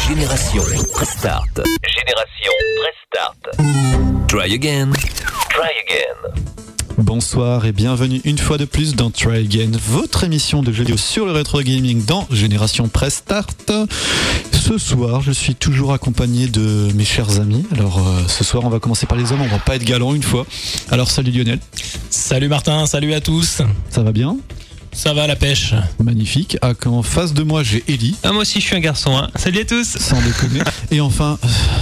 Génération Prestart. Génération Prestart. Try again. Try again. Bonsoir et bienvenue une fois de plus dans Try Again, votre émission de jeux vidéo sur le rétro gaming dans Génération Prestart. Ce soir, je suis toujours accompagné de mes chers amis. Alors ce soir, on va commencer par les hommes, on va pas être galant une fois. Alors salut Lionel. Salut Martin, salut à tous. Ça va bien ? Ça va la pêche. Magnifique. En face de moi, j'ai Ellie. Ah, moi aussi, je suis un garçon. Hein. Salut à tous. Sans déconner. Et enfin...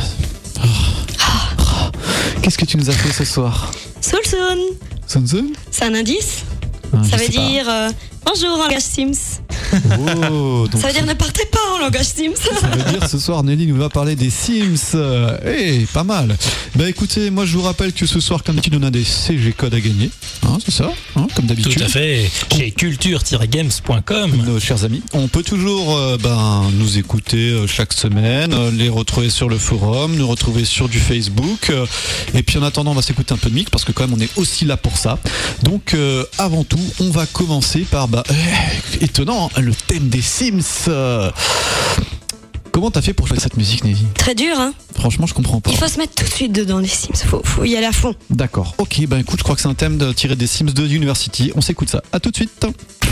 Qu'est-ce que tu nous as fait ce soir ? Soulsoon. Soulsoon ? C'est un indice ? Ça veut dire bonjour en langage Sims. Oh, donc ça veut dire ne partez pas en langage Sims. Ça veut dire ce soir Nelly nous va parler des Sims. Pas mal. Bah écoutez, moi je vous rappelle que ce soir comme d'habitude on a des CG codes à gagner. C'est ça, comme d'habitude. Tout à fait. Chez culture-games.com. Nos chers amis, on peut toujours nous écouter chaque semaine, les retrouver sur le forum, nous retrouver sur du Facebook. Et puis en attendant, on va s'écouter un peu de mix parce que quand même on est aussi là pour ça. Donc avant tout, on va commencer par étonnant, le thème des Sims. Comment t'as fait pour choisir cette musique, Nelly ? Très dur, hein ? Franchement, je comprends pas. Il faut se mettre tout de suite dedans, les Sims. Faut y aller à fond. D'accord. Ok, écoute, je crois que c'est un thème tiré des Sims 2 University. On s'écoute ça. À tout de suite.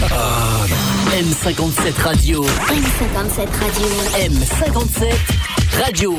M57 Radio. M57 Radio. M57 Radio.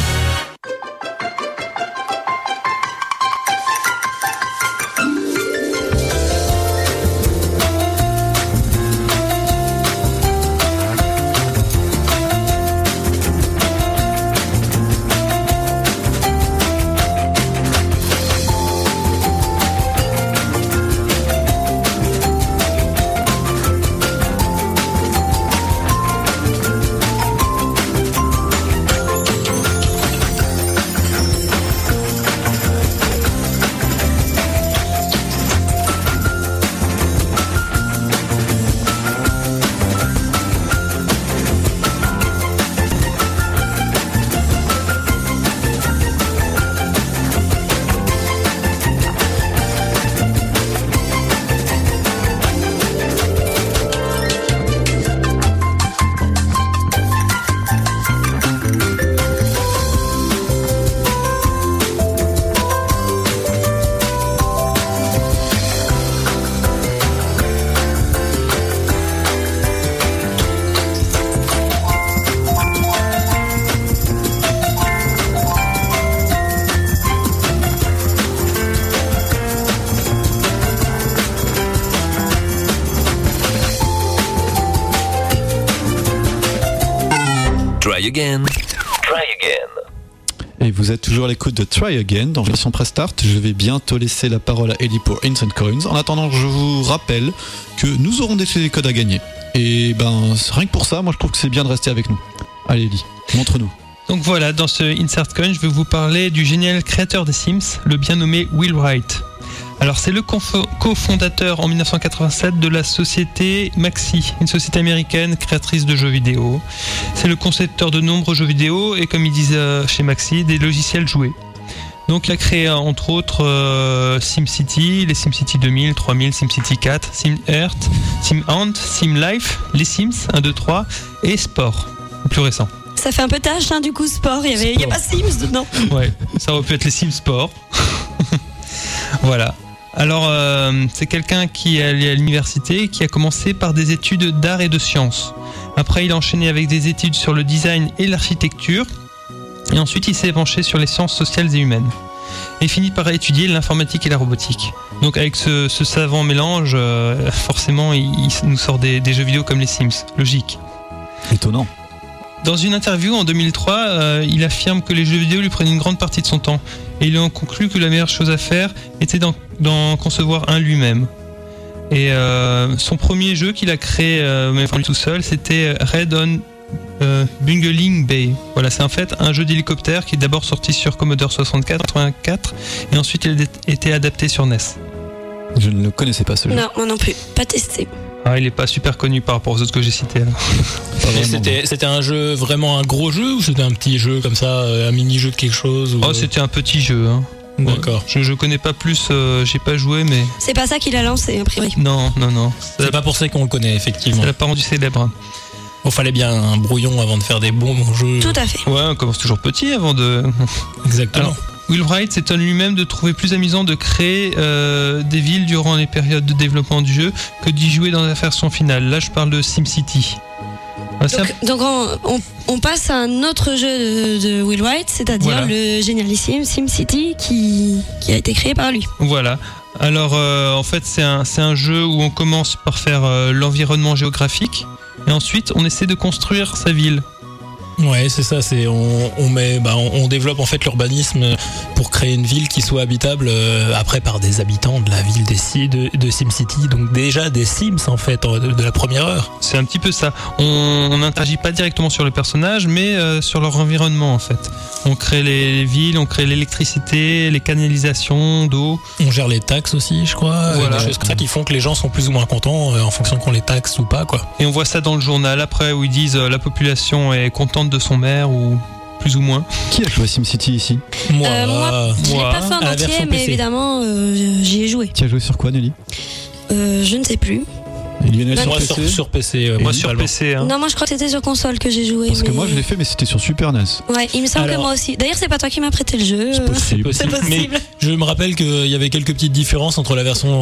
Try again. Try again. Et vous êtes toujours à l'écoute de Try Again dans Génération Prestart. Je vais bientôt laisser la parole à Ellie pour Instant Coins. En attendant, je vous rappelle que nous aurons des codes à gagner. Et rien que pour ça, moi je trouve que c'est bien de rester avec nous. Allez Ellie, montre-nous. Donc voilà, dans ce Insert Coin, je vais vous parler du génial créateur des Sims, le bien nommé Will Wright. Alors c'est le cofondateur en 1987 de la société Maxis, une société américaine créatrice de jeux vidéo. C'est le concepteur de nombreux jeux vidéo et comme ils disent chez Maxis, des logiciels joués. Donc il a créé entre autres SimCity, les SimCity 2000, 3000, SimCity 4, SimEarth, SimHunt, SimLife, les Sims 1, 2, 3 et Sport, le plus récent. Ça fait un peu tâche, du coup, Sport. Il y a pas Sims dedans. Ouais, ça aurait pu être les Sims Sport. Voilà. Alors, c'est quelqu'un qui est allé à l'université, qui a commencé par des études d'art et de sciences. Après, il a enchaîné avec des études sur le design et l'architecture. Et ensuite, il s'est penché sur les sciences sociales et humaines. Et finit par étudier l'informatique et la robotique. Donc, avec ce savant mélange, forcément, il nous sort des jeux vidéo comme les Sims. Logique. Étonnant. Dans une interview en 2003, il affirme que les jeux vidéo lui prenaient une grande partie de son temps. Et il en conclut que la meilleure chose à faire était d'en concevoir un lui-même. Et son premier jeu qu'il a créé, même tout seul, c'était Red on Bungling Bay. Voilà, c'est en fait un jeu d'hélicoptère qui est d'abord sorti sur Commodore 64 et ensuite il a été adapté sur NES. Je ne le connaissais pas ce jeu. Non, moi non plus, pas testé. Il n'est pas super connu par rapport aux autres que j'ai cités. C'était un jeu, vraiment un gros jeu ou c'était un petit jeu comme ça, un mini-jeu de quelque chose ou... C'était un petit jeu. D'accord. Je connais pas plus, j'ai pas joué, mais... C'est pas ça qu'il a lancé, a priori. Non. C'est pas pour ça qu'on le connaît, effectivement. Ça l'a pas rendu célèbre. Bon, fallait bien un brouillon avant de faire des bons jeux. Tout à fait. Ouais, on commence toujours petit avant de... Exactement. Alors, Will Wright s'étonne lui-même de trouver plus amusant de créer des villes durant les périodes de développement du jeu que d'y jouer dans la version finale. Là, je parle de SimCity. Donc on passe à un autre jeu de Will Wright, c'est-à-dire le génialissime SimCity qui a été créé par lui. Voilà. Alors en fait c'est un jeu où on commence par faire l'environnement géographique et ensuite on essaie de construire sa ville. Ouais, c'est ça. On développe en fait l'urbanisme pour créer une ville qui soit habitable après par des habitants de la ville de SimCity. Donc déjà des Sims en fait de la première heure. C'est un petit peu ça. On n'interagit pas directement sur les personnages, mais sur leur environnement en fait. On crée les villes, on crée l'électricité, les canalisations d'eau. On gère les taxes aussi, je crois. Voilà. Des choses comme ça qui font que les gens sont plus ou moins contents en fonction qu'on les taxe ou pas, quoi. Et on voit ça dans le journal après où ils disent la population est contente de son maire ou plus ou moins. Qui a joué à SimCity ici? Moi, je l'ai pas fait en entier, mais évidemment, j'y ai joué. Qui a joué sur quoi, Nelly? Je ne sais plus. Lionel sur PC. Moi sur PC. Hein. Non, moi je crois que c'était sur console que j'ai joué. Parce que moi je l'ai fait, mais c'était sur Super NES. Ouais, il me semble que moi aussi. D'ailleurs, c'est pas toi qui m'as prêté le jeu. C'est possible. Mais je me rappelle qu'il y avait quelques petites différences entre la version,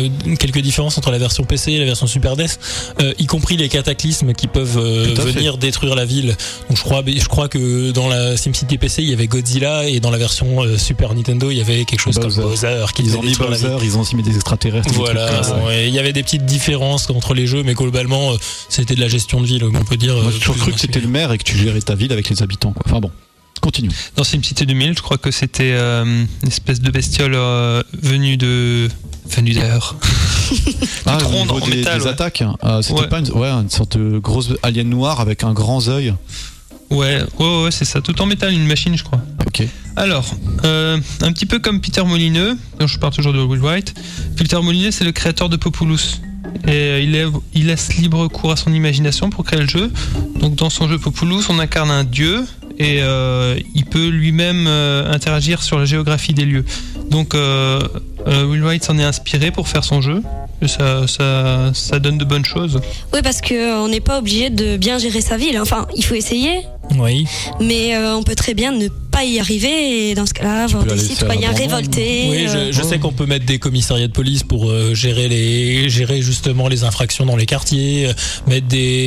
PC et la version Super NES, y compris les cataclysmes qui peuvent venir détruire la ville. Donc je crois que dans la SimCity PC il y avait Godzilla et dans la version Super Nintendo il y avait quelque chose comme Bowser qui ils ont mis Bowser, ils ont aussi mis des extraterrestres. Voilà, il y avait des petites différences entre les jeux, mais globalement c'était de la gestion de ville, on peut dire. Moi j'ai toujours cru que c'était le maire et que tu gérais ta ville avec les habitants, quoi. Enfin bon, continue. Dans SimCity 2000, je crois que c'était une espèce de bestiole venue d'ailleurs. Ah, au niveau des métal, des attaques. C'était pas une sorte de grosse alien noire avec un grand œil. Ouais, c'est ça, tout en métal, une machine, je crois. Ok. Alors, un petit peu comme Peter Molineux, dont je parle toujours de Will Wright. Peter Molineux, c'est le créateur de Populous. Et il laisse libre cours à son imagination pour créer le jeu. Donc dans son jeu Populous, on incarne un dieu et il peut lui-même interagir sur la géographie des lieux. Donc Will Wright s'en est inspiré pour faire son jeu. Et ça donne de bonnes choses. Oui, parce qu'on n'est pas obligé de bien gérer sa ville. Enfin, il faut essayer. Oui. Mais on peut très bien ne pas y arriver et dans ce cas-là avoir des citoyens révoltés. Oui, je sais qu'on peut mettre des commissariats de police pour gérer justement les infractions dans les quartiers, mettre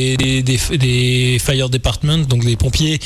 des fire department, donc des pompiers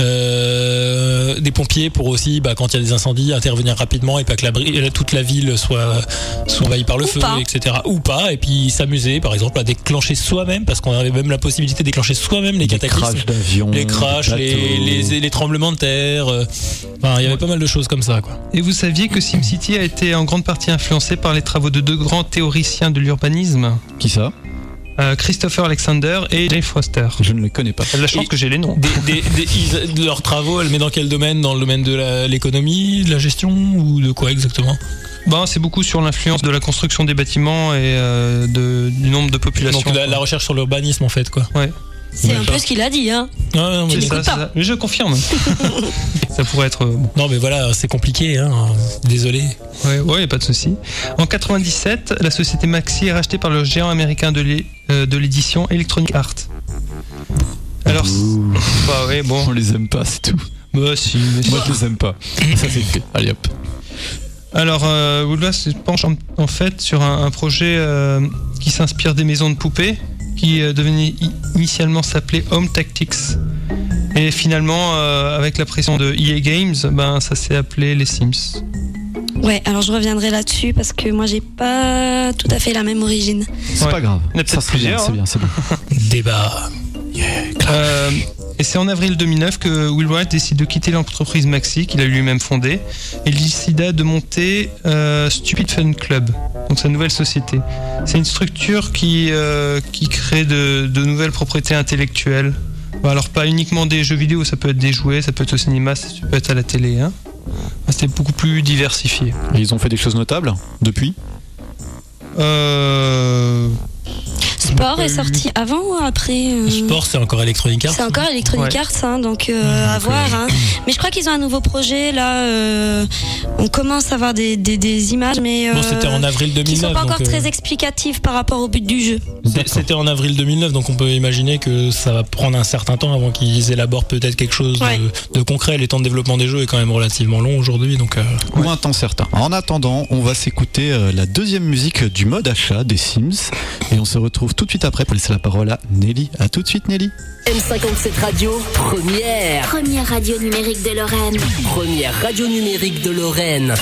pour aussi quand il y a des incendies intervenir rapidement et pas que toute la ville soit envahie par le feu, etc. Ou pas, et puis s'amuser par exemple à déclencher soi-même, parce qu'on avait même la possibilité de déclencher soi-même les cataclysmes, les crashs, les tremblements de terre. Enfin, il y avait pas mal de choses comme ça, quoi. Et vous saviez que SimCity a été en grande partie influencé par les travaux de deux grands théoriciens de l'urbanisme? Qui ça? Christopher Alexander et Jay Foster. Je ne les connais pas. J'ai la chance que j'ai les noms. Leurs travaux, elle met dans quel domaine? Dans le domaine de l'économie, de la gestion, ou de quoi exactement? C'est beaucoup sur l'influence de la construction des bâtiments et du nombre de populations. Donc la recherche sur l'urbanisme en fait, quoi. Ouais. C'est un peu ce qu'il a dit, hein. Non, mais c'est ça. Mais je confirme. Ça pourrait être bon. Non, mais voilà, c'est compliqué, hein. Désolé. Ouais, y a pas de souci. En 97, la société Maxi est rachetée par le géant américain de l'édition Electronic Arts. Alors, on les aime pas, c'est tout. Si. Moi, je les aime pas. Ça c'est fait. Allez hop. Alors, Woodward se penche en fait sur un projet qui s'inspire des maisons de poupées, qui devenait initialement s'appelait Home Tactics. Et finalement, avec la pression de EA Games, ça s'est appelé les Sims. Ouais, alors je reviendrai là-dessus parce que moi j'ai pas tout à fait la même origine. C'est pas grave. Il y en a peut-être plusieurs. C'est bien. Débat. Et c'est en avril 2009 que Will Wright décide de quitter l'entreprise Maxi qu'il a lui-même fondée et il décida de monter Stupid Fun Club, donc sa nouvelle société. C'est une structure qui crée de nouvelles propriétés intellectuelles. Alors pas uniquement des jeux vidéo, ça peut être des jouets, ça peut être au cinéma, ça peut être à la télé. Hein. C'est beaucoup plus diversifié. Et ils ont fait des choses notables depuis ? Sport est sorti avant ou après Sport, c'est encore Electronic Arts. C'est encore Electronic Arts, hein, donc à voir. Hein. Mais je crois qu'ils ont un nouveau projet là. On commence à avoir des images, mais bon, c'était en avril 2009. Qui sont pas encore donc, très explicatifs par rapport au but du jeu. C'était en avril 2009, donc on peut imaginer que ça va prendre un certain temps avant qu'ils élaborent peut-être quelque chose de concret. Les temps de développement des jeux est quand même relativement long aujourd'hui, donc. Ou un temps certain. En attendant, on va s'écouter la deuxième musique du mode achat des Sims et on se retrouve tout de suite après pour laisser la parole à Nelly. À tout de suite, Nelly. M57 Radio, première radio numérique de Lorraine. Première radio numérique de Lorraine.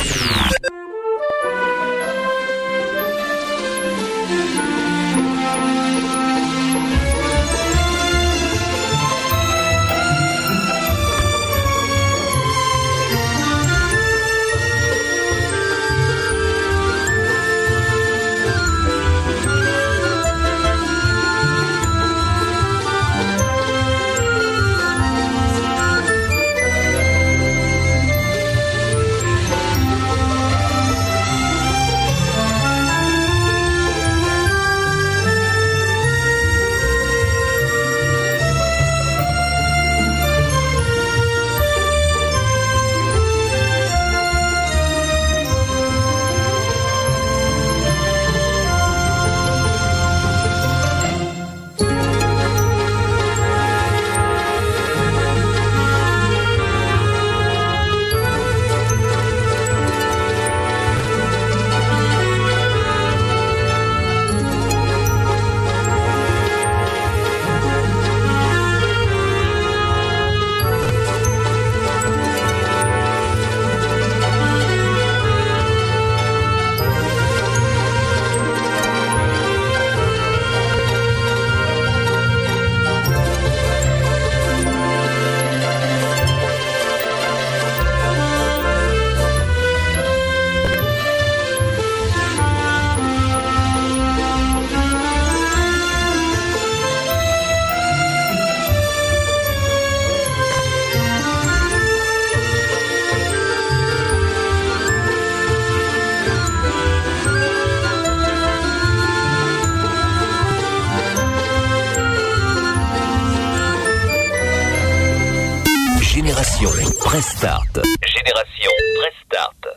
Génération Prestart. Génération Prestart.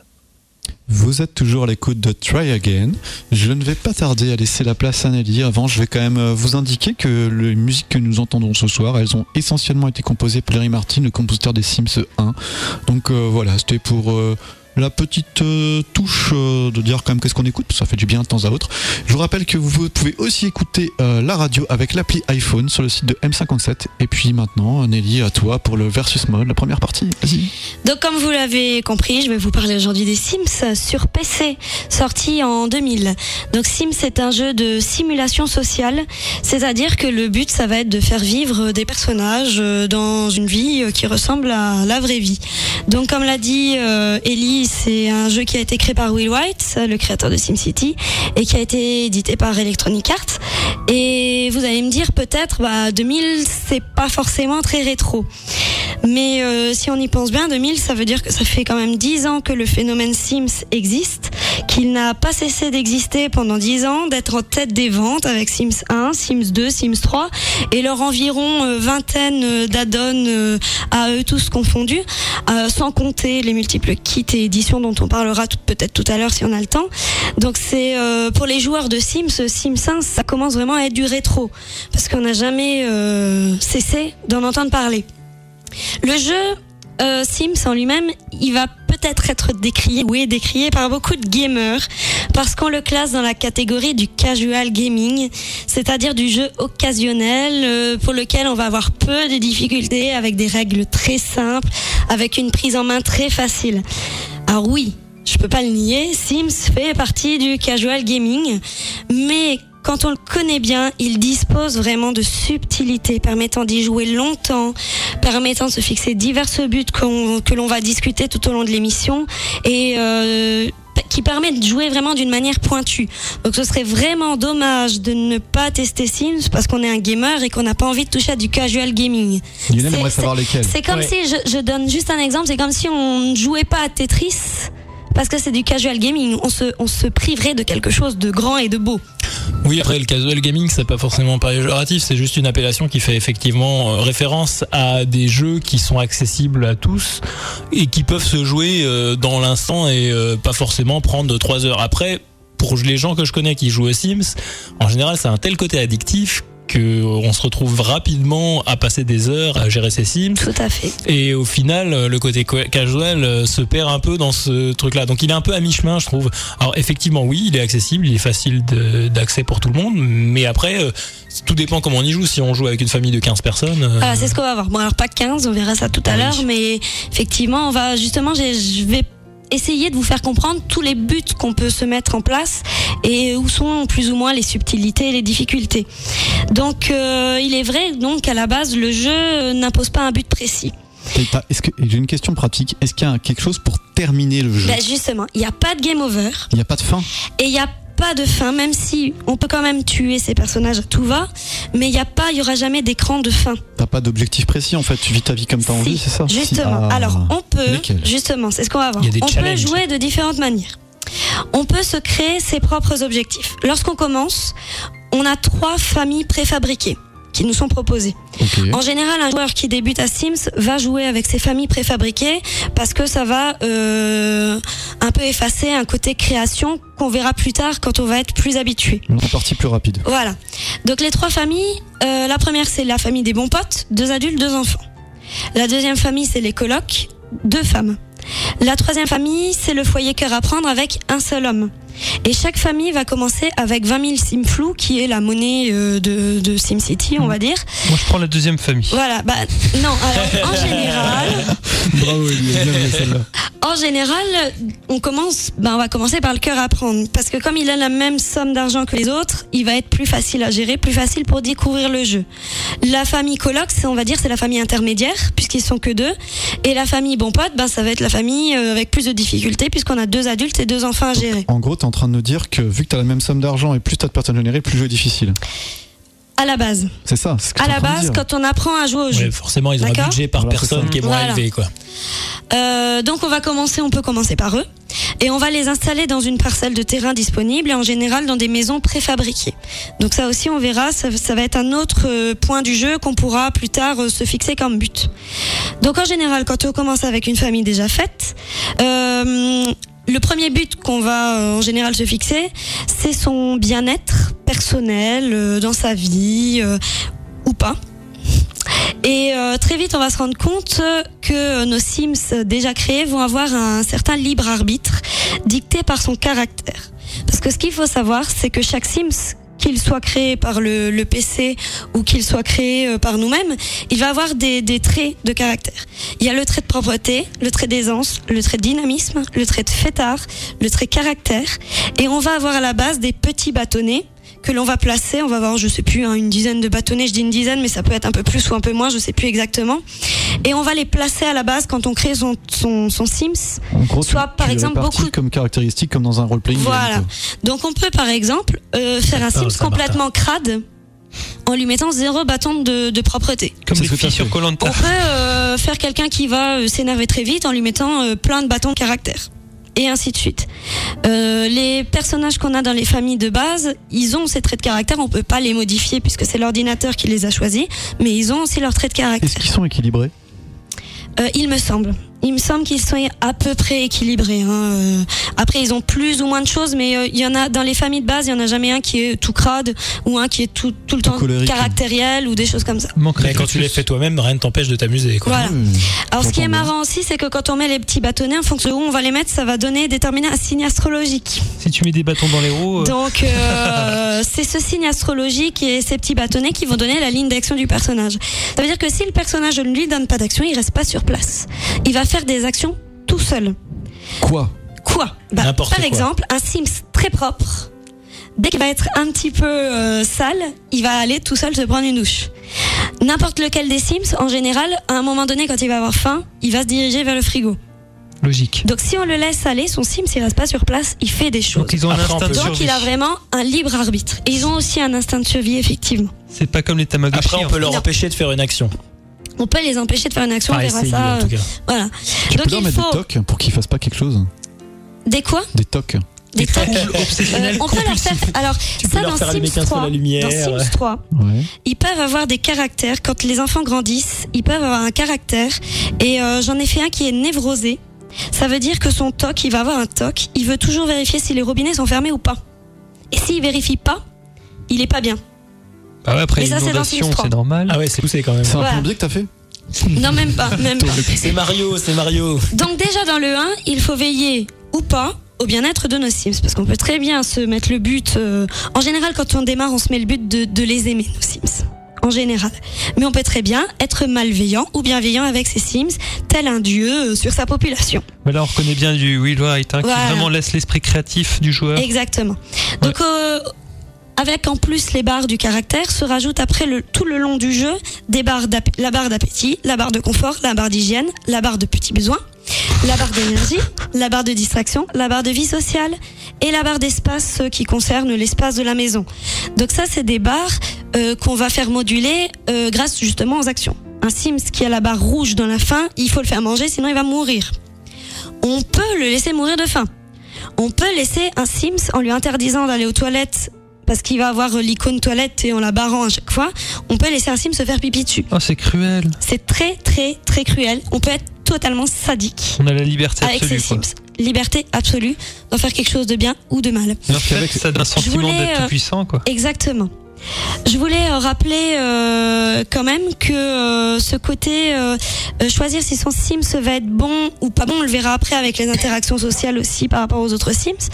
Vous êtes toujours à l'écoute de Try Again. Je ne vais pas tarder à laisser la place à Nelly. Avant, je vais quand même vous indiquer que les musiques que nous entendons ce soir, elles ont essentiellement été composées par Larry Martin, le compositeur des Sims 1. Donc voilà, c'était pour la petite touche de dire quand même qu'est-ce qu'on écoute, parce que ça fait du bien de temps à autre. Je vous rappelle que vous pouvez aussi écouter la radio avec l'appli iPhone sur le site de M57. Et puis maintenant, Nelly, à toi pour le versus mode, la première partie. Vas-y. Donc comme vous l'avez compris, je vais vous parler aujourd'hui des Sims sur PC, sorti en 2000. Donc Sims, c'est un jeu de simulation sociale, c'est-à-dire que le but, ça va être de faire vivre des personnages dans une vie qui ressemble à la vraie vie. Donc comme l'a dit Ellie, c'est un jeu qui a été créé par Will Wright, le créateur de SimCity, et qui a été édité par Electronic Arts. Et vous allez me dire peut-être, 2000, c'est pas forcément très rétro. Mais si on y pense bien, 2000, ça veut dire que ça fait quand même 10 ans que le phénomène Sims existe, qu'il n'a pas cessé d'exister pendant 10 ans, d'être en tête des ventes avec Sims 1, Sims 2, Sims 3, et leur environ vingtaine d'add-ons à eux tous confondus, sans compter les multiples kits et éditions dont on parlera peut-être tout à l'heure si on a le temps. Donc c'est pour les joueurs de Sims 1, ça commence vraiment à être du rétro, parce qu'on n'a jamais cessé d'en entendre parler. Le jeu Sims en lui-même, il va peut-être être décrié par beaucoup de gamers, parce qu'on le classe dans la catégorie du casual gaming, c'est-à-dire du jeu occasionnel pour lequel on va avoir peu de difficultés, avec des règles très simples, avec une prise en main très facile. Alors oui, je peux pas le nier, Sims fait partie du casual gaming, mais quand on le connaît bien, il dispose vraiment de subtilités permettant d'y jouer longtemps, permettant de se fixer divers buts que l'on va discuter tout au long de l'émission, et qui permet de jouer vraiment d'une manière pointue. Donc ce serait vraiment dommage de ne pas tester Sims parce qu'on est un gamer et qu'on n'a pas envie de toucher à du casual gaming. Lionel aimerait savoir lesquels. C'est comme si, je donne juste un exemple, c'est comme si on ne jouait pas à Tetris parce que c'est du casual gaming. On se priverait de quelque chose de grand et de beau. Oui, après le casual gaming, c'est pas forcément péjoratif, c'est juste une appellation qui fait effectivement référence à des jeux qui sont accessibles à tous et qui peuvent se jouer dans l'instant et pas forcément prendre 3 heures. Après, pour les gens que je connais qui jouent aux Sims, en général, ça a un tel côté addictif qu'on se retrouve rapidement à passer des heures à gérer ses Sims. Tout à fait. Et au final, le côté casual se perd un peu dans ce truc-là. Donc il est un peu à mi-chemin, je trouve. Alors effectivement, oui, il est accessible, il est facile d'accès pour tout le monde, mais après, tout dépend comment on y joue. Si on joue avec une famille de 15 personnes... Voilà, c'est ce qu'on va voir. Bon, alors pas 15, on verra ça tout à l'heure, mais effectivement, on va justement, je vais essayer de vous faire comprendre tous les buts qu'on peut se mettre en place et où sont plus ou moins les subtilités et les difficultés. Donc il est vrai donc à la base le jeu n'impose pas un but précis. J'ai une question pratique. Est-ce qu'il y a quelque chose pour terminer le jeu ? Justement, il n'y a pas de game over. Il n'y a pas de fin. Et il n'y a pas de fin, même si on peut quand même tuer ces personnages à tout va, mais il y aura jamais d'écran de fin. T'as pas d'objectif précis en fait, tu vis ta vie comme t'as envie, c'est ça ? Justement. Alors on peut, justement, c'est ce qu'on va voir. On peut jouer de différentes manières. On peut se créer ses propres objectifs. Lorsqu'on commence, on a 3 familles préfabriquées qui nous sont proposées. Okay. En général, un joueur qui débute à Sims va jouer avec ses familles préfabriquées parce que ça va un peu effacer un côté création qu'on verra plus tard quand on va être plus habitué. Une partie plus rapide. Voilà. Donc les 3 familles, la première c'est la famille des bons potes, 2 adultes, 2 enfants. La deuxième famille c'est les colocs, 2 femmes. La troisième famille, c'est le foyer cœur à prendre avec un seul homme. Et chaque famille va commencer avec 20 000 simflous, qui est la monnaie de SimCity, on va dire. Moi, je prends la deuxième famille. Voilà, non, alors en général... Bravo, Elie, bien joué celle-là. En général, on va commencer par le cœur à prendre. Parce que comme il a la même somme d'argent que les autres, il va être plus facile à gérer, plus facile pour découvrir le jeu. La famille coloc, c'est la famille intermédiaire, puisqu'ils sont que 2. Et la famille bon pote, ça va être la famille avec plus de difficultés, puisqu'on a 2 adultes et 2 enfants à gérer. En gros, t'es en train de nous dire que vu que t'as la même somme d'argent et plus t'as de personnes générées, plus le jeu est difficile. À la base. C'est ça. À la base, quand on apprend à jouer au jeu. Ouais, forcément, ils ont un budget par personne qui est moins élevé, quoi. Donc on peut commencer par eux. Et on va les installer dans une parcelle de terrain disponible et en général dans des maisons préfabriquées. Donc ça aussi, on verra, ça va être un autre point du jeu qu'on pourra plus tard se fixer comme but. Donc en général, quand on commence avec une famille déjà faite, le premier but qu'on va en général se fixer, c'est son bien-être personnel dans sa vie ou pas. Et très vite, on va se rendre compte que nos Sims déjà créés vont avoir un certain libre arbitre dicté par son caractère. Parce que ce qu'il faut savoir, c'est que chaque Sims, qu'il soit créé par le PC ou qu'il soit créé par nous-mêmes, il va avoir des traits de caractère. Il y a le trait de propreté, le trait d'aisance, le trait de dynamisme, le trait de fêtard, le trait caractère. Et on va avoir à la base des petits bâtonnets que l'on va placer, on va avoir, je sais plus, une dizaine de bâtonnets, je dis une dizaine, mais ça peut être un peu plus ou un peu moins, je sais plus exactement. Et on va les placer à la base quand on crée son Sims. En gros, soit par exemple beaucoup comme caractéristique comme dans un role-playing. Voilà. Donc on peut par exemple faire un Sims complètement crade en lui mettant 0 bâton de propreté. Comme les filles sur Koh-Lanta. On peut faire quelqu'un qui va s'énerver très vite en lui mettant plein de bâtons de caractère. Et ainsi de suite. Les personnages qu'on a dans les familles de base, ils ont ces traits de caractère, on peut pas les modifier puisque c'est l'ordinateur qui les a choisis, mais ils ont aussi leurs traits de caractère. Est-ce qu'ils sont équilibrés ? Il me semble qu'ils sont à peu près équilibrés. Après, ils ont plus ou moins de choses, mais il y en a dans les familles de base, il y en a jamais un qui est tout crade ou un qui est tout le temps colérique, caractériel ou des choses comme ça. Mais quand tu les fais toi-même, rien ne t'empêche de t'amuser, quoi. Voilà. Alors, ce qui est marrant aussi, c'est que quand on met les petits bâtonnets, en fonction de où on va les mettre, ça va déterminer un signe astrologique. Si tu mets des bâtons dans les roues. Donc, c'est ce signe astrologique et ces petits bâtonnets qui vont donner la ligne d'action du personnage. Ça veut dire que si le personnage ne lui donne pas d'action, il reste pas sur place. Il va faire des actions tout seul. Quoi ? Par exemple, un Sims très propre, dès qu'il va être un petit peu sale, il va aller tout seul se prendre une douche. N'importe lequel des Sims, en général, à un moment donné, quand il va avoir faim, il va se diriger vers le frigo. Logique. Donc si on le laisse aller, son Sims, il reste pas sur place, il fait des choses. Donc ils ont un instinct de survie. Donc il a vraiment un libre arbitre. Et ils ont aussi un instinct de survie, effectivement. C'est pas comme les Tamagotchi. Après, on peut leur empêcher de faire une action. On peut les empêcher de faire une action, on verra ça. En tout cas. Voilà. Tu peux leur mettre des tocs pour qu'ils fassent pas quelque chose ? Des quoi ? Des tocs. des tocs. Obsessionnel, On peut leur faire. Alors, Tu peux ça leur dans faire allumer Sims 15 fois 3. la lumière. Dans Sims 3, Ouais. ils peuvent avoir des caractères. Quand les enfants grandissent, ils peuvent avoir un caractère. Et j'en ai fait un qui est névrosé. Ça veut dire que son toc, il va avoir un toc. Il veut toujours vérifier si les robinets sont fermés ou pas. Et s'il vérifie pas, il est pas bien. Ah ouais, après Mais ça, c'est dans l'inondation, Sims 3. c'est normal. Ah ouais, c'est poussé quand même. C'est un Voilà. plombier que t'as fait? Non, même pas, même pas. C'est Mario. Donc déjà dans le 1, il faut veiller ou pas au bien-être de nos Sims, parce qu'on peut très bien se mettre le but. En général, quand on démarre, on se met le but de les aimer, nos Sims. En général. Mais on peut très bien être malveillant ou bienveillant avec ses Sims, tel un dieu sur sa population. Mais là, on reconnaît bien du Will Wright, qui Voilà. vraiment laisse l'esprit créatif du joueur. Exactement. Donc avec en plus les barres du caractère, se rajoutent après tout le long du jeu des barres la barre d'appétit, la barre de confort, la barre d'hygiène, la barre de petits besoins, la barre d'énergie, la barre de distraction, la barre de vie sociale et la barre d'espace qui concerne l'espace de la maison. Donc ça, c'est des barres qu'on va faire moduler grâce justement aux actions. Un Sims qui a la barre rouge dans la faim, il faut le faire manger, sinon il va mourir. On peut le laisser mourir de faim. On peut laisser un Sims en lui interdisant d'aller aux toilettes parce qu'il va avoir l'icône toilette et en la barrant à chaque fois. On peut laisser un Sims se faire pipi dessus. Oh, c'est cruel. C'est très très très cruel. On peut être totalement sadique On a la liberté avec absolue. ses Sims. Liberté absolue d'en faire quelque chose de bien ou de mal. En fait, ça donne un sentiment voulais, d'être tout puissant, quoi. Exactement. Je voulais rappeler quand même que ce côté choisir si son Sims va être bon ou pas bon, on le verra après avec les interactions sociales aussi par rapport aux autres Sims.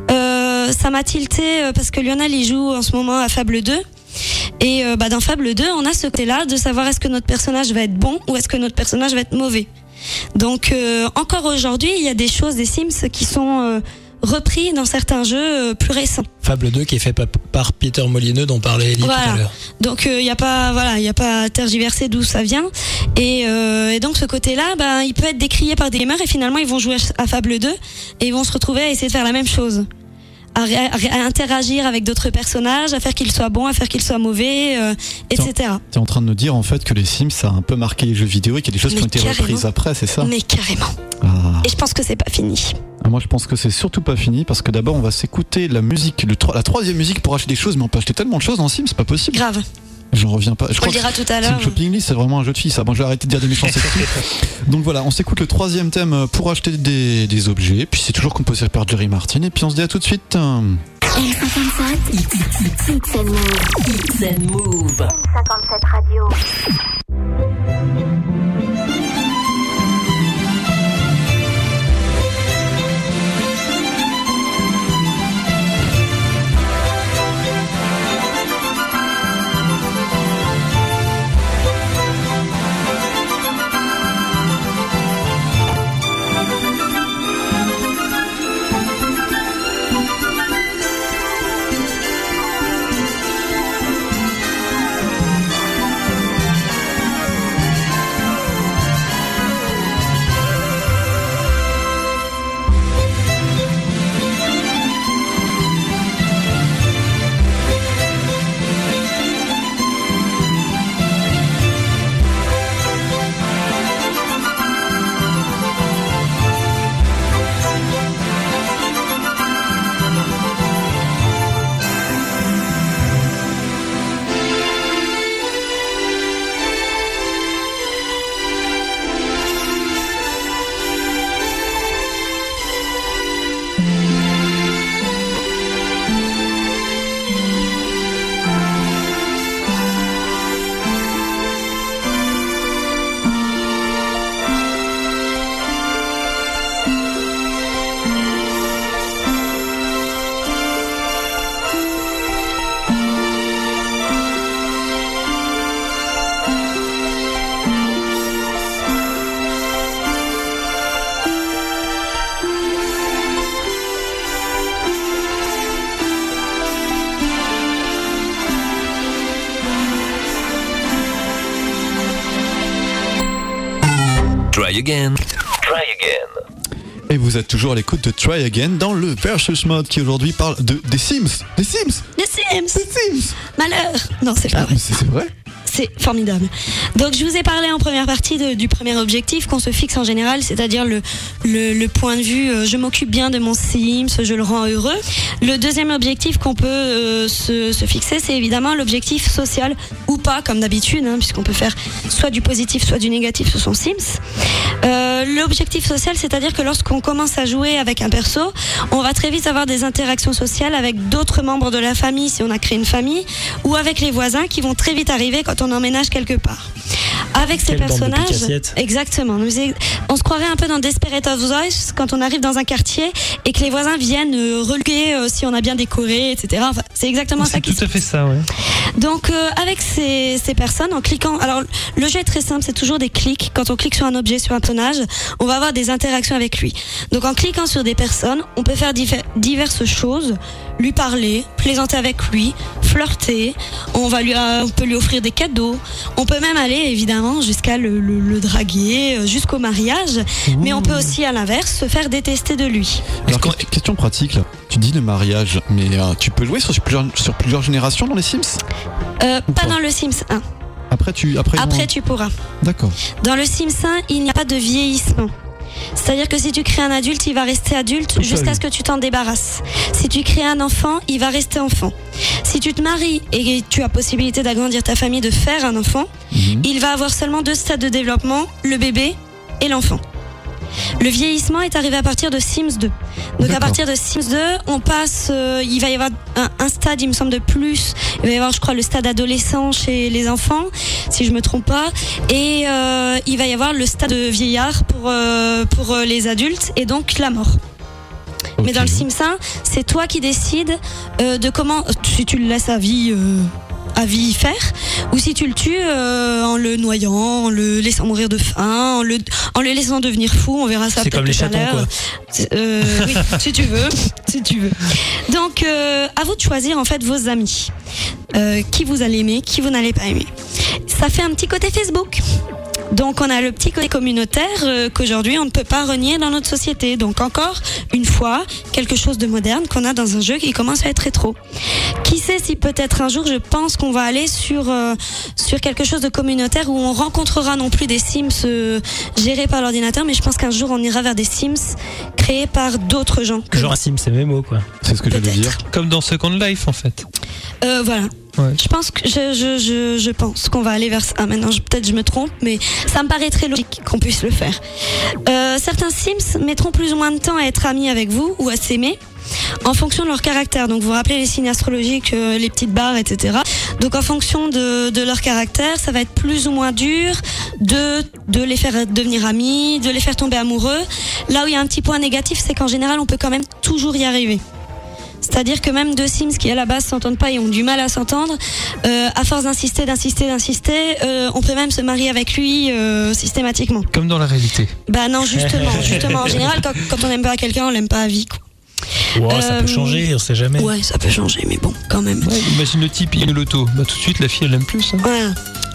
Ça m'a tilté parce que Lionel il joue en ce moment à Fable 2. Et dans Fable 2, on a ce côté-là de savoir est-ce que notre personnage va être bon ou est-ce que notre personnage va être mauvais. Donc encore aujourd'hui, il y a des choses des Sims qui sont repris dans certains jeux plus récents. Fable 2 qui est fait par Peter Molyneux dont parlait Ellie tout à l'heure. Donc il y a pas à tergiverser d'où ça vient et donc ce côté-là il peut être décrié par des gamers et finalement ils vont jouer à Fable 2 et ils vont se retrouver à essayer de faire la même chose. À interagir avec d'autres personnages, à faire qu'ils soient bons, à faire qu'ils soient mauvais, etc. T'es en train de nous dire en fait que les Sims ça a un peu marqué les jeux vidéo et qu'il y a des choses qui ont été carrément. reprises après, c'est ça? Mais carrément. Ah. Et je pense que c'est pas fini. Moi je pense que c'est surtout pas fini parce que d'abord on va s'écouter la musique, la troisième musique pour acheter des choses, mais on peut acheter tellement de choses dans Sims, c'est pas possible. Grave. J'en reviens pas. On le dira tout à Sim l'heure. Shopping List, c'est vraiment un jeu de filles, ça. Bon, je vais arrêter de dire des méchancetés. Donc voilà, on s'écoute le troisième thème pour acheter des objets. Puis c'est toujours composé par Jerry Martin. Et puis on se dit à tout de suite. M57, Hits and Move. Hits and Move. M57 Radio. Try again. Try again. Et vous êtes toujours à l'écoute de Try Again dans le Versus Mode qui aujourd'hui parle des Sims. Des Sims. Les Sims. Des Sims. Malheur. Non, c'est pas vrai. C'est vrai. C'est formidable. Donc je vous ai parlé en première partie du premier objectif qu'on se fixe en général, c'est-à-dire le point de vue je m'occupe bien de mon Sims, je le rends heureux. Le deuxième objectif qu'on peut se fixer, c'est évidemment l'objectif social ou pas, comme d'habitude, puisqu'on peut faire soit du positif, soit du négatif sur son Sims. L'objectif social, c'est-à-dire que lorsqu'on commence à jouer avec un perso, on va très vite avoir des interactions sociales avec d'autres membres de la famille si on a créé une famille, ou avec les voisins qui vont très vite arriver quand on emménage quelque part. Avec ces personnages, exactement. On se croirait un peu dans Desperate Housewives quand on arrive dans un quartier et que les voisins viennent reluquer si on a bien décoré, etc. Enfin, c'est exactement ça qui se passe. C'est tout à fait ça, ouais. Donc avec ces personnes, en cliquant, alors le jeu est très simple, c'est toujours des clics. Quand on clique sur un objet, sur un personnage, on va avoir des interactions avec lui. Donc en cliquant sur des personnes, on peut faire diverses choses, lui parler, plaisanter avec lui, flirter. On peut lui offrir des cadeaux. On peut même aller évidemment jusqu'à le draguer, jusqu'au mariage. Mais on peut aussi à l'inverse se faire détester de lui. Alors, question pratique là. Tu dis le mariage, mais tu peux jouer sur plusieurs générations dans les Sims ? Pas dans le Sims 1. Après tu pourras. D'accord. Dans le Sims 1, il n'y a pas de vieillissement. C'est-à-dire que si tu crées un adulte, il va rester adulte jusqu'à ce que tu t'en débarrasses. Si tu crées un enfant, il va rester enfant. Si tu te maries et tu as possibilité d'agrandir ta famille, de faire un enfant, il va avoir seulement 2 stades de développement, le bébé et l'enfant. Le vieillissement est arrivé à partir de Sims 2. Donc à partir de Sims 2, on passe, il va y avoir un stade, il me semble, de plus. Il va y avoir, je crois, le stade adolescent chez les enfants, si je me trompe pas. Et il va y avoir le stade de vieillard pour les adultes, et donc la mort. Okay. Mais dans le Sims 1, c'est toi qui décides de comment, si tu le laisses à vie faire, ou si tu le tues en le noyant, en le laissant mourir de faim, en le laissant devenir fou. On verra ça. C'est comme les chatons, quoi. Oui, si tu veux. Donc à vous de choisir en fait vos amis, qui vous allez aimer, qui vous n'allez pas aimer. Ça fait un petit côté Facebook. Donc on a le petit côté communautaire qu'aujourd'hui on ne peut pas renier dans notre société. Donc encore une fois, quelque chose de moderne qu'on a dans un jeu qui commence à être rétro. Qui sait si peut-être un jour, je pense qu'on va aller sur quelque chose de communautaire où on rencontrera non plus des Sims gérés par l'ordinateur, mais je pense qu'un jour on ira vers des Sims créés par d'autres gens. Genre un Sims MMO, quoi. C'est ce que j'allais dire. Comme dans Second Life en fait. Voilà. Ouais. Je pense qu'on va aller vers ça. Maintenant, peut-être je me trompe, mais ça me paraît très logique qu'on puisse le faire. Certains Sims mettront plus ou moins de temps à être amis avec vous ou à s'aimer en fonction de leur caractère. Donc vous vous rappelez les signes astrologiques, les petites barres, etc. Donc en fonction de leur caractère, ça va être plus ou moins dur de les faire devenir amis, de les faire tomber amoureux. Là où il y a un petit point négatif, c'est qu'en général, on peut quand même toujours y arriver. C'est-à-dire que même deux Sims qui à la base s'entendent pas et ont du mal à s'entendre, à force d'insister, on peut même se marier avec lui systématiquement. Comme dans la réalité. Bah non, justement. En général, quand on n'aime pas quelqu'un, on l'aime pas à vie, quoi. Wow, ça peut changer, on sait jamais. Ouais, ça peut changer, mais bon, quand même. Ouais, imagine le type, il gagne l'auto. Bah tout de suite, la fille, elle l'aime plus. Hein. Voilà.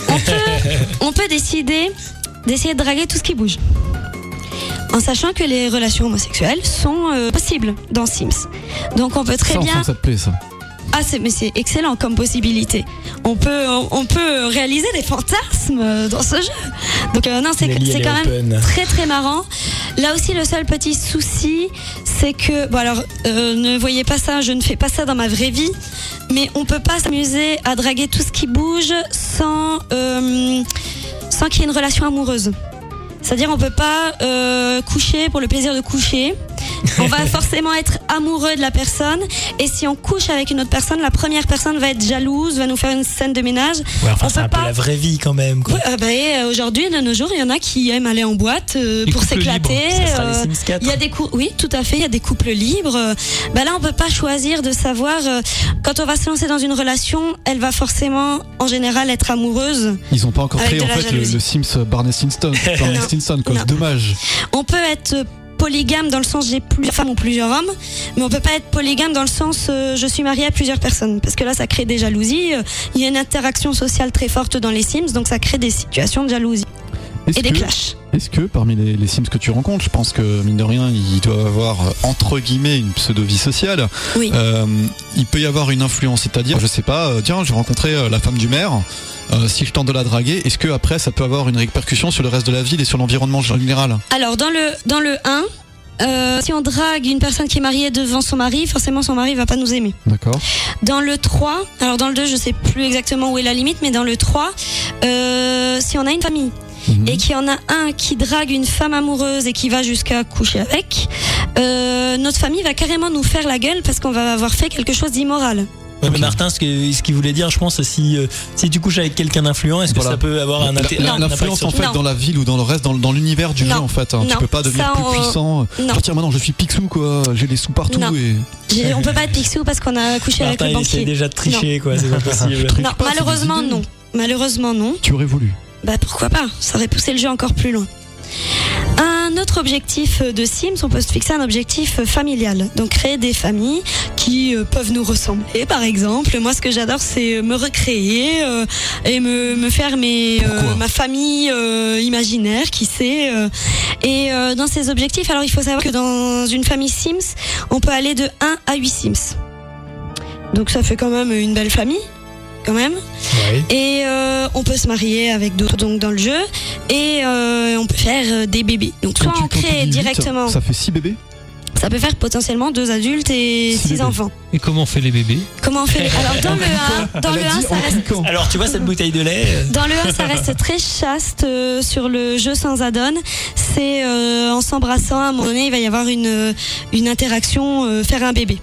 On peut décider d'essayer de draguer tout ce qui bouge. En sachant que les relations homosexuelles sont possibles dans Sims. Donc on peut très bien... Ça te plaît, ça. Ah, mais c'est excellent comme possibilité. On peut réaliser des fantasmes dans ce jeu. Donc non, c'est quand même très très marrant. Là aussi, le seul petit souci, c'est que... Bon alors, ne voyez pas ça, je ne fais pas ça dans ma vraie vie, mais on peut pas s'amuser à draguer tout ce qui bouge sans qu'il y ait une relation amoureuse. C'est-à-dire on peut pas coucher pour le plaisir de coucher. On va forcément être amoureux de la personne, et si on couche avec une autre personne, la première personne va être jalouse, va nous faire une scène de ménage. Ouais, enfin, c'est un peu la vraie vie quand même, quoi. Oui, aujourd'hui, de nos jours, il y en a qui aiment aller en boîte pour s'éclater. Il y a des oui, tout à fait, il y a des couples libres. Là, on peut pas choisir de savoir quand on va se lancer dans une relation, elle va forcément, en général, être amoureuse. Ils ont pas encore créé en fait le Sims Barney Stinson, quoi. C'est dommage. On peut être polygame dans le sens j'ai plusieurs femmes ou plusieurs hommes, mais on peut pas être polygame dans le sens je suis mariée à plusieurs personnes, parce que là ça crée des jalousies. Il y a une interaction sociale très forte dans les Sims, donc ça crée des situations de jalousie. et des clashs. Est-ce que parmi les Sims que tu rencontres, je pense que mine de rien, ils doivent avoir entre guillemets une pseudo-vie sociale. Oui. Il peut y avoir une influence, c'est-à-dire, je sais pas, tiens, j'ai rencontré la femme du maire. Si je tente de la draguer, est-ce que après ça peut avoir une répercussion sur le reste de la ville et sur l'environnement général? Alors dans le 1, si on drague une personne qui est mariée devant son mari, forcément son mari va pas nous aimer. D'accord. Dans le 3, alors dans le 2 je sais plus exactement où est la limite, mais dans le 3, si on a une famille et qu'il y en a un qui drague une femme amoureuse et qui va jusqu'à coucher avec, notre famille va carrément nous faire la gueule parce qu'on va avoir fait quelque chose d'immoral. Ouais, mais Martin, ce qu'il voulait dire, je pense, si tu couches avec quelqu'un d'influent, est-ce que ça peut avoir un intérêt? L'influence en fait dans la ville ou dans le reste, dans l'univers du jeu en fait. Tu peux pas devenir plus puissant. Tiens, maintenant je suis Picsou quoi, j'ai les sous partout et. On peut pas être Picsou parce qu'on a couché avec le banquier. Martin essaie déjà de tricher quoi, c'est pas possible. Non, malheureusement non. Tu aurais voulu? Bah pourquoi pas, ça aurait poussé le jeu encore plus loin. Un autre objectif de Sims, on peut se fixer un objectif familial. Donc créer des familles qui peuvent nous ressembler par exemple. Moi ce que j'adore c'est me recréer et me faire ma famille imaginaire, qui sait. Et dans ces objectifs, alors il faut savoir que dans une famille Sims, on peut aller de 1 à 8 Sims. Donc ça fait quand même une belle famille. Quand même. Ouais. Et on peut se marier avec d'autres donc dans le jeu et on peut faire des bébés. Donc soit on crée directement. Ça fait 6 bébés. Ça peut faire potentiellement 2 adultes et 6 enfants. Et comment on fait les bébés? Alors dans le 1, ça reste. Alors tu vois cette bouteille de lait. Dans le 1, ça reste très chaste sur le jeu sans add-on. C'est en s'embrassant à un moment donné, il va y avoir une interaction, faire un bébé.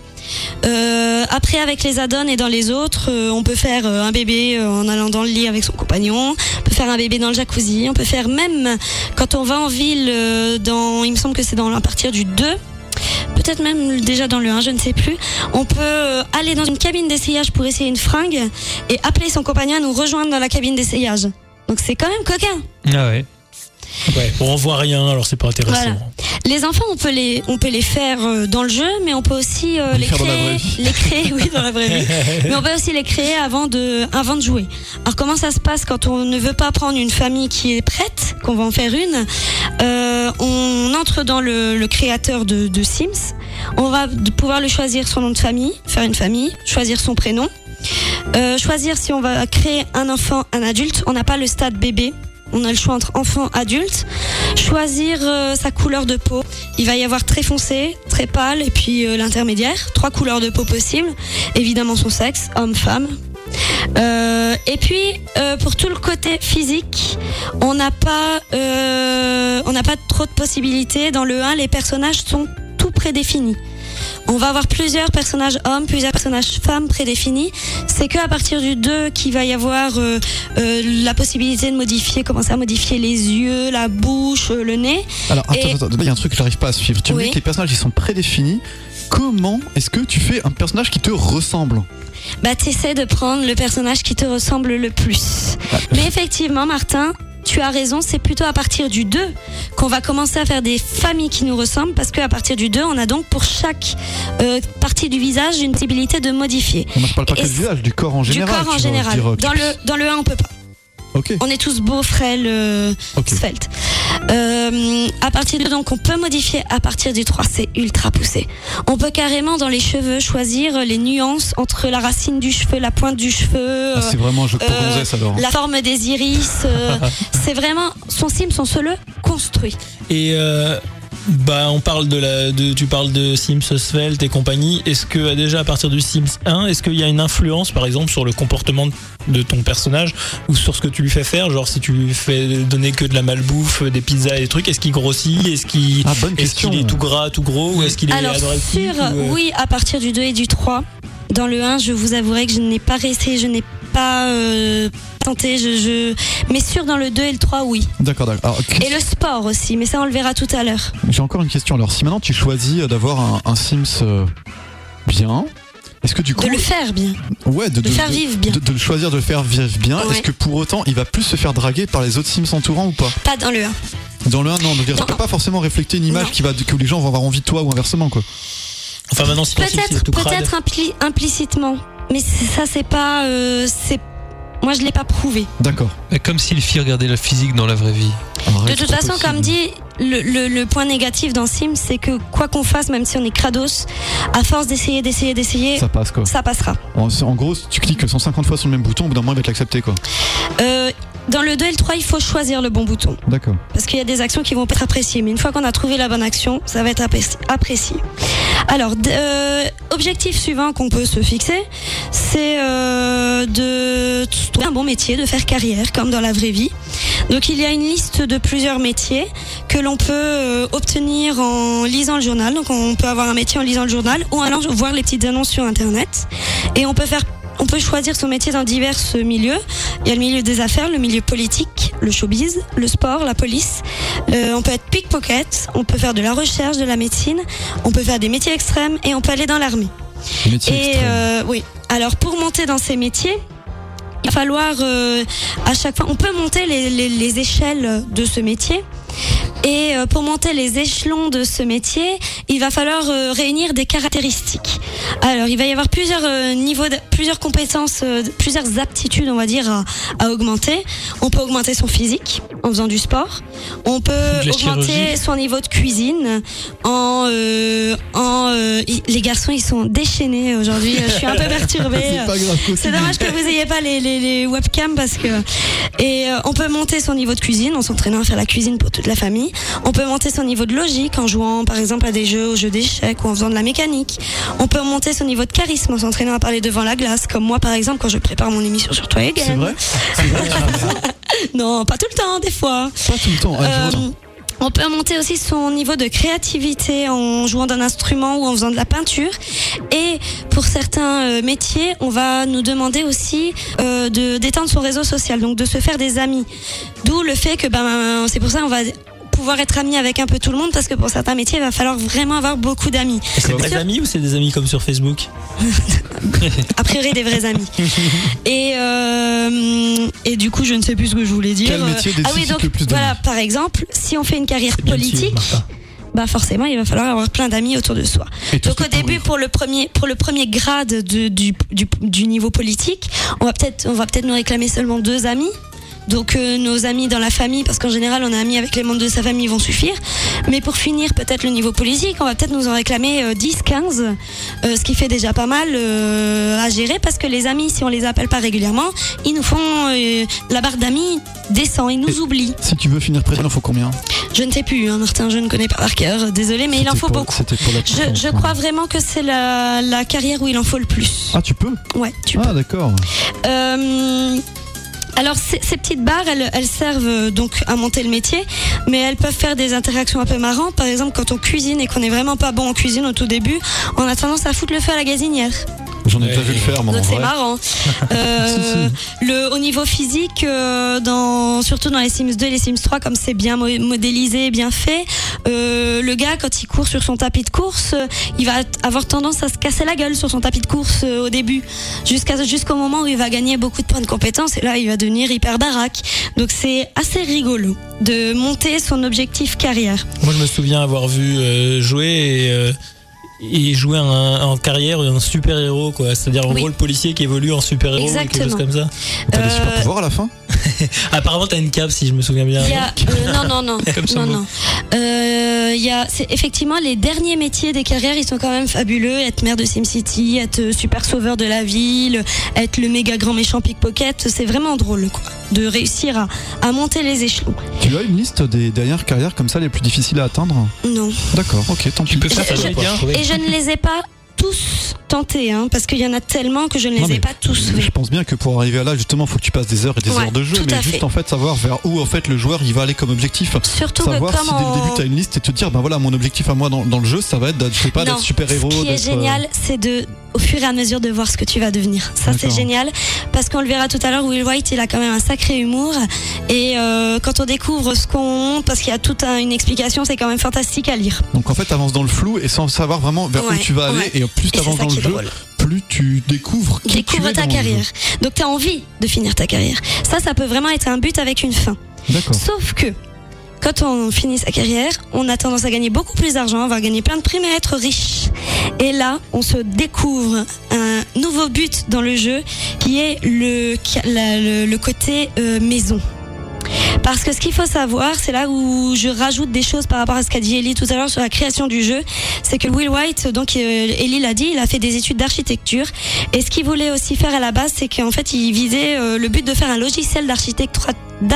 Après avec les add-ons et dans les autres, on peut faire un bébé en allant dans le lit avec son compagnon, on peut faire un bébé dans le jacuzzi, on peut faire même quand on va en ville il me semble que c'est à partir du 2, peut-être même déjà dans le 1, je ne sais plus, on peut aller dans une cabine d'essayage pour essayer une fringue et appeler son compagnon à nous rejoindre dans la cabine d'essayage. Donc c'est quand même coquin. Ah ouais. Ouais, on voit rien, alors c'est pas intéressant. Voilà. Les enfants, on peut les faire dans le jeu, mais on peut aussi les créer, oui, dans la vraie vie. Mais on peut aussi les créer avant de jouer. Alors comment ça se passe quand on ne veut pas prendre une famille qui est prête, qu'on va en faire une? On entre dans le créateur de Sims. On va pouvoir le choisir son nom de famille, faire une famille, choisir son prénom, choisir si on va créer un enfant, un adulte. On n'a pas le stade bébé. On a le choix entre enfant, adulte. Choisir sa couleur de peau. Il va y avoir très foncé, très pâle et puis l'intermédiaire. 3 couleurs de peau possibles. Évidemment son sexe, homme, femme. Et puis pour tout le côté physique, on n'a pas trop de possibilités. Dans le 1, les personnages sont tout prédéfinis. On va avoir plusieurs personnages hommes, plusieurs personnages femmes prédéfinis. C'est qu'à partir du 2 qu'il va y avoir la possibilité de commencer à modifier les yeux, la bouche, le nez. Alors attends, il y a un truc que j'arrive pas à suivre. Tu me dis que les personnages ils sont prédéfinis. Comment est-ce que tu fais un personnage qui te ressemble? Bah t'essaies de prendre le personnage qui te ressemble le plus. Mais effectivement Martin, tu as raison, c'est plutôt à partir du 2 qu'on va commencer à faire des familles qui nous ressemblent, parce qu'à partir du 2, on a donc pour chaque partie du visage une possibilité de modifier. Moi je parle pas que du visage, du corps en général. Du corps en général. Dans le 1, on peut pas. Okay. On est tous beaux, frêles, sveltes. À partir de 2, donc on peut modifier. À partir du 3, c'est ultra poussé. On peut carrément dans les cheveux choisir les nuances entre la racine du cheveu, la pointe du cheveu. C'est vraiment un jeu pour gonzesse alors. La forme des iris. C'est vraiment son Sims, on se le construit. Et on parle tu parles de Sims Svelte et compagnie. Est-ce que déjà à partir du Sims 1, est-ce qu'il y a une influence par exemple sur le comportement de ton personnage ou sur ce que tu lui fais faire? Genre si tu lui fais donner que de la malbouffe, des pizzas et des trucs, est-ce qu'il grossit? Est-ce qu'il est tout gras, tout gros, ou est-ce qu'il est anorexique? Oui, à partir du 2 et du 3. Dans le 1, je vous avouerai que je n'ai pas resté, je n'ai pas tenté, mais sûr dans le 2 et le 3, oui. D'accord. Alors, et le sport aussi, mais ça on le verra tout à l'heure. J'ai encore une question. Alors si maintenant tu choisis d'avoir un Sims bien, est-ce que du coup... De le faire bien. Ouais, de faire vivre bien. De choisir de le faire vivre bien, ouais. Est-ce que pour autant il va plus se faire draguer par les autres Sims entourants ou pas? Pas dans le 1. Dans le 1, non, ça peut pas forcément refléter une image que les gens vont avoir envie de toi ou inversement quoi. Enfin maintenant si peut-être implicitement, mais ça c'est pas Moi, je l'ai pas prouvé. D'accord. Mais comme si les filles regardaient la physique dans la vraie vie. De toute façon, comme dit, le point négatif dans Sims, c'est que quoi qu'on fasse, même si on est crados, à force d'essayer, ça passe quoi. Ça passera. En gros, si tu cliques 150 fois sur le même bouton, au bout d'un moment, il va te l'accepter quoi. Dans le 2 et le 3, il faut choisir le bon bouton. D'accord. Parce qu'il y a des actions qui vont pas être appréciées. Mais une fois qu'on a trouvé la bonne action, ça va être apprécié. Alors, objectif suivant qu'on peut se fixer, c'est de trouver un bon métier, de faire carrière, comme dans la vraie vie. Donc, il y a une liste de plusieurs métiers que l'on peut obtenir en lisant le journal. Donc, on peut avoir un métier en lisant le journal ou en allant voir les petites annonces sur Internet. Et on peut choisir son métier dans divers milieux. Il y a le milieu des affaires, le milieu politique, le showbiz, le sport, la police. On peut être pickpocket, on peut faire de la recherche, de la médecine, on peut faire des métiers extrêmes et on peut aller dans l'armée. Oui. Alors pour monter dans ces métiers, il va falloir à chaque fois, on peut monter les échelles de ce métier. Et pour monter les échelons de ce métier, il va falloir réunir des caractéristiques. Alors, il va y avoir plusieurs niveaux, plusieurs compétences, plusieurs aptitudes, on va dire, à augmenter. On peut augmenter son physique en faisant du sport. On peut augmenter son niveau de cuisine les garçons, ils sont déchaînés aujourd'hui. Je suis un peu perturbée. C'est dommage que vous ayez pas les webcams parce que. Et on peut monter son niveau de cuisine en s'entraînant à faire la cuisine pour toute la famille. On peut monter son niveau de logique en jouant par exemple à des jeux, aux jeux d'échecs ou en faisant de la mécanique. On peut monter son niveau de charisme en s'entraînant à parler devant la glace, comme moi par exemple quand je prépare mon émission sur Try Again. C'est vrai. Non, pas tout le temps, des fois. Pas tout le temps. On peut monter aussi son niveau de créativité en jouant d'un instrument ou en faisant de la peinture. Et pour certains métiers, on va nous demander aussi d'étendre son réseau social, donc de se faire des amis. D'où le fait que c'est pour ça qu'on va pouvoir être amis avec un peu tout le monde, parce que pour certains métiers, il va falloir vraiment avoir beaucoup d'amis. Et c'est des amis ou c'est des amis comme sur Facebook? A priori des vrais amis. Et du coup, je ne sais plus ce que je voulais dire. Quel métier donc le plus d'amis? voilà, par exemple, si on fait une carrière politique, forcément, il va falloir avoir plein d'amis autour de soi. Donc au début, pour le premier grade du niveau politique, on va peut-être nous réclamer seulement 2 amis. Donc nos amis dans la famille, parce qu'en général on est amis avec les membres de sa famille, vont suffire. Mais pour finir peut-être le niveau politique, on va peut-être nous en réclamer 10, 15, ce qui fait déjà pas mal à gérer, parce que les amis, si on les appelle pas régulièrement, ils nous font la barre d'amis descend, ils nous oublient. Si tu veux finir président, il faut combien? Je ne sais plus, Martin, je ne connais pas par cœur, désolé, mais il en faut beaucoup. Je crois vraiment que c'est la carrière où il en faut le plus. Ah, tu peux? Ouais, tu peux. Ah, d'accord. Alors ces petites barres, elles servent donc à monter le métier, mais elles peuvent faire des interactions un peu marrantes. Par exemple, quand on cuisine et qu'on n'est vraiment pas bon en cuisine au tout début, on a tendance à foutre le feu à la gazinière. J'en ai déjà vu le faire, moi. Donc c'est marrant. Au niveau physique, surtout dans les Sims 2 et les Sims 3, comme c'est bien modélisé, bien fait, le gars, quand il court sur son tapis de course, il va avoir tendance à se casser la gueule sur son tapis de course au début, jusqu'au moment où il va gagner beaucoup de points de compétence, et là il va devenir hyper baraque. Donc c'est assez rigolo de monter son objectif carrière. Moi je me souviens avoir vu jouer et jouer en carrière un super-héros, quoi. C'est-à-dire en gros le policier qui évolue en super-héros, quelque chose comme ça. T'as des super pouvoirs à la fin? Apparemment t'as une cape, si je me souviens bien. Non. C'est effectivement les derniers métiers des carrières, ils sont quand même fabuleux. Être maire de SimCity, être super sauveur de la ville, être le méga grand méchant pickpocket, c'est vraiment drôle, quoi, de réussir à monter les échelons. Tu as une liste des dernières carrières comme ça les plus difficiles à atteindre? Non. D'accord, ok, tant pis. Et je ne les ai pas tous tentés, parce qu'il y en a tellement que je ne les ai pas tous. Je pense bien que pour arriver à là, justement, il faut que tu passes des heures et des heures de jeu, mais juste en fait savoir vers où en fait le joueur il va aller comme objectif. Surtout savoir que si dès le début tu as une liste et te dire voilà, mon objectif à moi dans le jeu, ça va être d'être super héros. Ce qui est génial, c'est au fur et à mesure de voir ce que tu vas devenir. Ça c'est génial, parce qu'on le verra tout à l'heure, Will Wright il a quand même un sacré humour, et quand on découvre ce qu'on monte, parce qu'il y a toute une explication, c'est quand même fantastique à lire. Donc en fait t'avances dans le flou et sans savoir vraiment vers où tu vas aller, et plus t'avances dans le jeu, plus tu découvres ta carrière. Donc tu as envie de finir ta carrière. Ça peut vraiment être un but avec une fin. D'accord. Sauf que quand on finit sa carrière, on a tendance à gagner beaucoup plus d'argent, on va gagner plein de primes et être riche. Et là, on se découvre un nouveau but dans le jeu qui est le côté maison. Parce que ce qu'il faut savoir, c'est là où je rajoute des choses par rapport à ce qu'a dit Ellie tout à l'heure sur la création du jeu, c'est que Will Wright, donc Ellie l'a dit, il a fait des études d'architecture, et ce qu'il voulait aussi faire à la base, c'est qu'en fait il visait le but de faire un logiciel d'architecture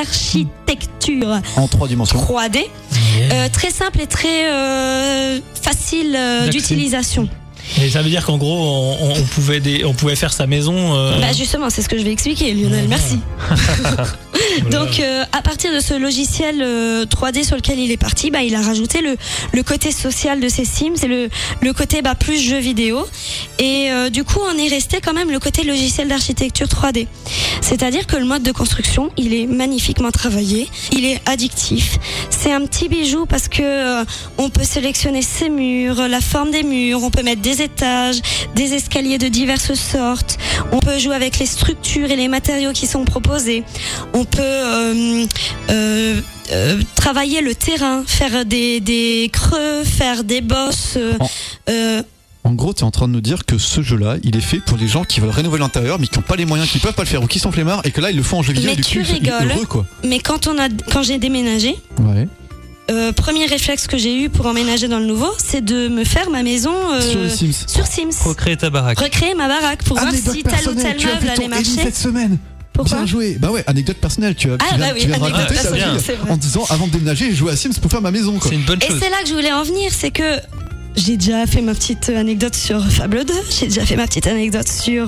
en 3 dimensions 3D, très simple et très facile d'utilisation. Et ça veut dire qu'en gros, on pouvait faire sa maison. Bah justement, c'est ce que je vais expliquer, Lionel. Merci. Donc, à partir de ce logiciel 3D sur lequel il est parti, bah, il a rajouté le côté social de ses Sims et le côté plus jeu vidéo. Et du coup, on est resté quand même le côté logiciel d'architecture 3D. C'est-à-dire que le mode de construction, il est magnifiquement travaillé, il est addictif. C'est un petit bijou parce que on peut sélectionner ses murs, la forme des murs, on peut mettre des étages, des escaliers de diverses sortes. On peut jouer avec les structures et les matériaux qui sont proposés. On peut travailler le terrain, faire des creux, faire des bosses. En gros, tu es en train de nous dire que ce jeu-là, il est fait pour les gens qui veulent rénover l'intérieur, mais qui n'ont pas les moyens, qui peuvent pas le faire ou qui sont flemmards, et que là, ils le font en jeu vidéo. Mais et du tu coup, rigoles. Heureux, quoi. Mais quand j'ai déménagé. Ouais. Premier réflexe que j'ai eu pour emménager dans le nouveau, c'est de me faire ma maison sur les Sims. Sur Sims. Recréer ta baraque. Recréer ma baraque pour voir si tel ou tel meuble allait marcher. Cette semaine. Pourquoi ? Bien joué. Bah ouais, anecdote personnelle. Tu viens anecdote personnelle, c'est vrai. En disant avant de déménager, j'ai joué à Sims pour faire ma maison. Quoi. C'est une bonne chose. Et c'est là que je voulais en venir, c'est que j'ai déjà fait ma petite anecdote sur Fable 2, j'ai déjà fait ma petite anecdote sur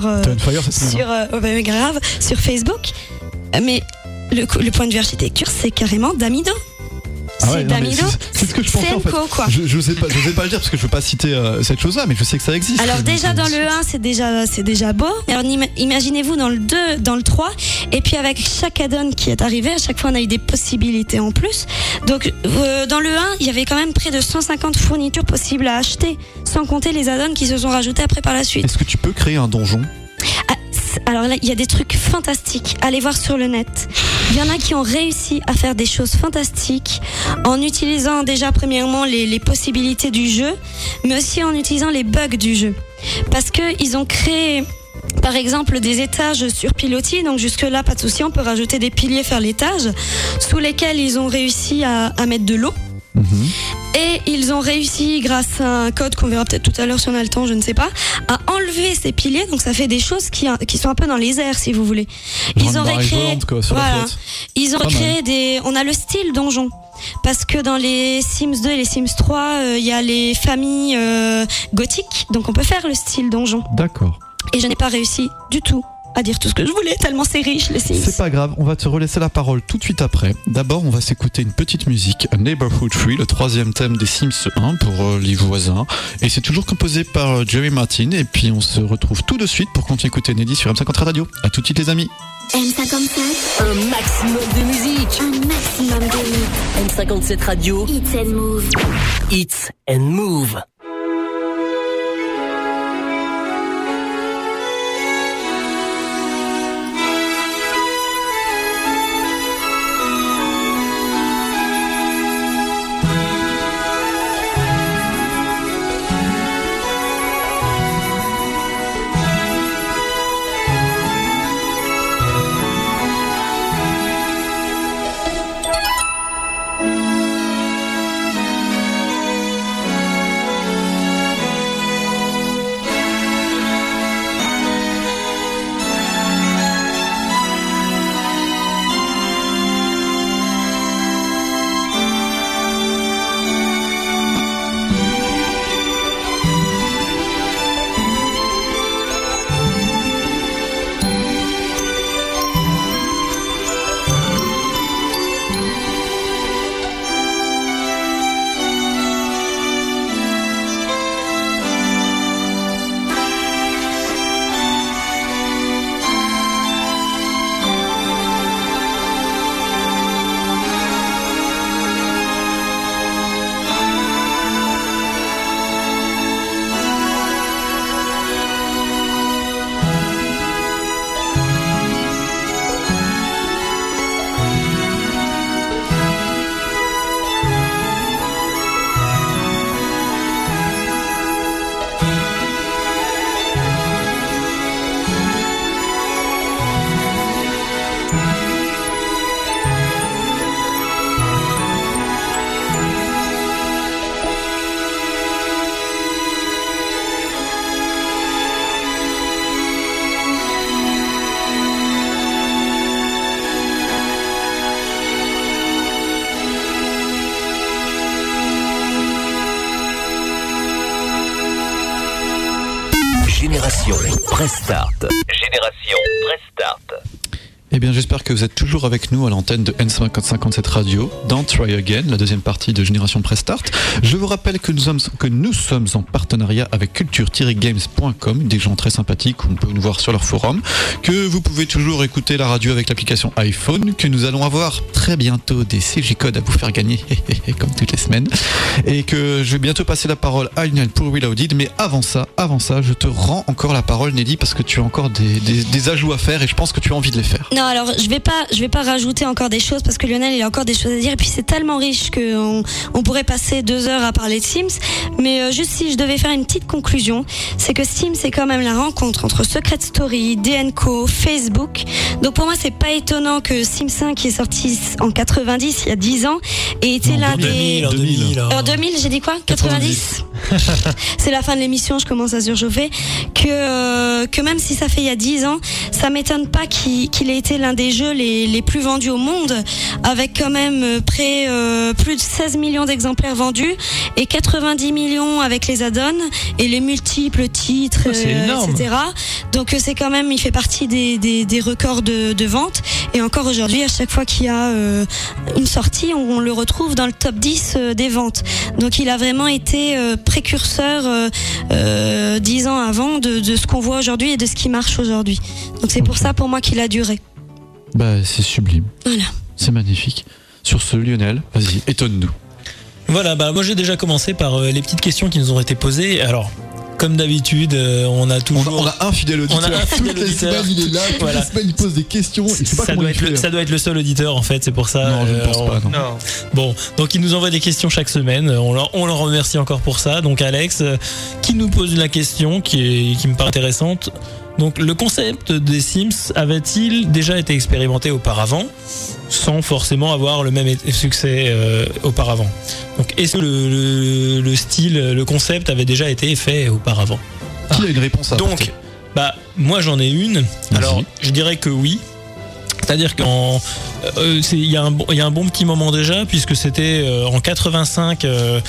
sur Facebook. Mais le point de vue architecture, c'est carrément Damido. C'est Damido. C'est ce que je pensais en fait. Quoi. Je sais pas le dire parce que je veux pas citer cette chose-là, mais je sais que ça existe. Alors déjà dans le 1, c'est déjà beau. Alors imaginez-vous dans le 2, dans le 3, et puis avec chaque add-on qui est arrivé, à chaque fois on a eu des possibilités en plus. Donc dans le 1, il y avait quand même près de 150 fournitures possibles à acheter, sans compter les add-ons qui se sont rajoutés après par la suite. Est-ce que tu peux créer un donjon ? Alors là, il y a des trucs fantastiques. Allez voir sur le net. Il y en a qui ont réussi à faire des choses fantastiques en utilisant déjà premièrement les possibilités du jeu, mais aussi en utilisant les bugs du jeu. Parce que ils ont créé, par exemple, des étages sur pilotis. Donc jusque là, pas de souci, on peut rajouter des piliers, faire l'étage, sous lesquels ils ont réussi à mettre de l'eau. Et ils ont réussi, grâce à un code qu'on verra peut-être tout à l'heure si on a le temps, je ne sais pas, à enlever ces piliers. Donc ça fait des choses qui sont un peu dans les airs, si vous voulez. Ils ont recréé, ils ont recréé on a le style donjon. Parce que dans les Sims 2 et les Sims 3, il y a les familles gothiques, donc on peut faire le style donjon. D'accord. Et je n'ai pas réussi du tout à dire tout ce que je voulais, tellement c'est riche les Sims. C'est pas grave, on va te relaisser la parole tout de suite après. D'abord, on va s'écouter une petite musique, A Neighborhood Tree, le 3e thème des Sims 1 pour les voisins. Et c'est toujours composé par Jerry Martin. Et puis on se retrouve tout de suite pour continuer d'écouter Nelly sur M50 Radio. À tout de suite les amis. M57, un maximum de musique. Un maximum de M57 Radio. Hits and Move. Hits and Move. Génération Prestart. Génération Prestart. Eh bien, j'espère que vous êtes toujours avec nous à l'antenne de N57 Radio dans Try Again, la deuxième partie de Génération Prestart. Je vous rappelle que nous sommes en partenariat avec culture-games.com, des gens très sympathiques, on peut nous voir sur leur forum, que vous pouvez toujours écouter la radio avec l'application iPhone, que nous allons avoir très bientôt des CG codes à vous faire gagner, comme toutes les semaines, et que je vais bientôt passer la parole à Lionel pour Reloaded, mais avant ça, je te rends encore la parole, Nelly, parce que tu as encore des ajouts à faire et je pense que tu as envie de les faire. Non, alors je vais pas rajouter encore des choses parce que Lionel il a encore des choses à dire et puis c'est tellement riche que on pourrait passer 2 heures à parler de Sims. Mais juste si je devais faire une petite conclusion, c'est que Sims c'est quand même la rencontre entre Secret Story, DNCo, Facebook. Donc pour moi c'est pas étonnant que Sims 5 qui est sorti en 90, il y a 10 ans, ait été l'un des... En 2000, j'ai dit quoi ? 90. C'est la fin de l'émission, je commence à surchauffer. Que même si ça fait il y a 10 ans, ça m'étonne pas qu'il ait été l'un des jeux les plus vendus au monde, avec quand même plus de 16 millions d'exemplaires vendus et 90 millions avec les add-ons et les multiples titres, etc. Donc c'est quand même, il fait partie des records de vente. Et encore aujourd'hui, à chaque fois qu'il y a une sortie, on le retrouve dans le top 10 des ventes. Donc il a vraiment été précurseur 10 ans avant de ce qu'on voit aujourd'hui et de ce qui marche aujourd'hui. Donc c'est pour ça pour moi qu'il a duré. Bah c'est sublime. Voilà. C'est magnifique. Sur ce, Lionel, vas-y, étonne-nous. Voilà, moi j'ai déjà commencé par les petites questions qui nous ont été posées. Alors, comme d'habitude, on a toujours... On a un fidèle auditeur. Toutes les semaines, il est là. Toutes les semaines, il pose des questions. Ça doit être le seul auditeur, en fait. C'est pour ça. Non, je ne pense pas. Non. Bon, donc il nous envoie des questions chaque semaine. On leur remercie encore pour ça. Donc Alex, qui nous pose la question qui me paraît intéressante. Donc le concept des Sims avait-il déjà été expérimenté auparavant, sans forcément avoir le même succès auparavant? Donc est-ce que le style, le concept avait déjà été fait auparavant? Qui a une réponse à apporter? Donc, moi j'en ai une. Alors je dirais que oui. C'est-à-dire qu'il y a un bon petit moment déjà, puisque c'était en 85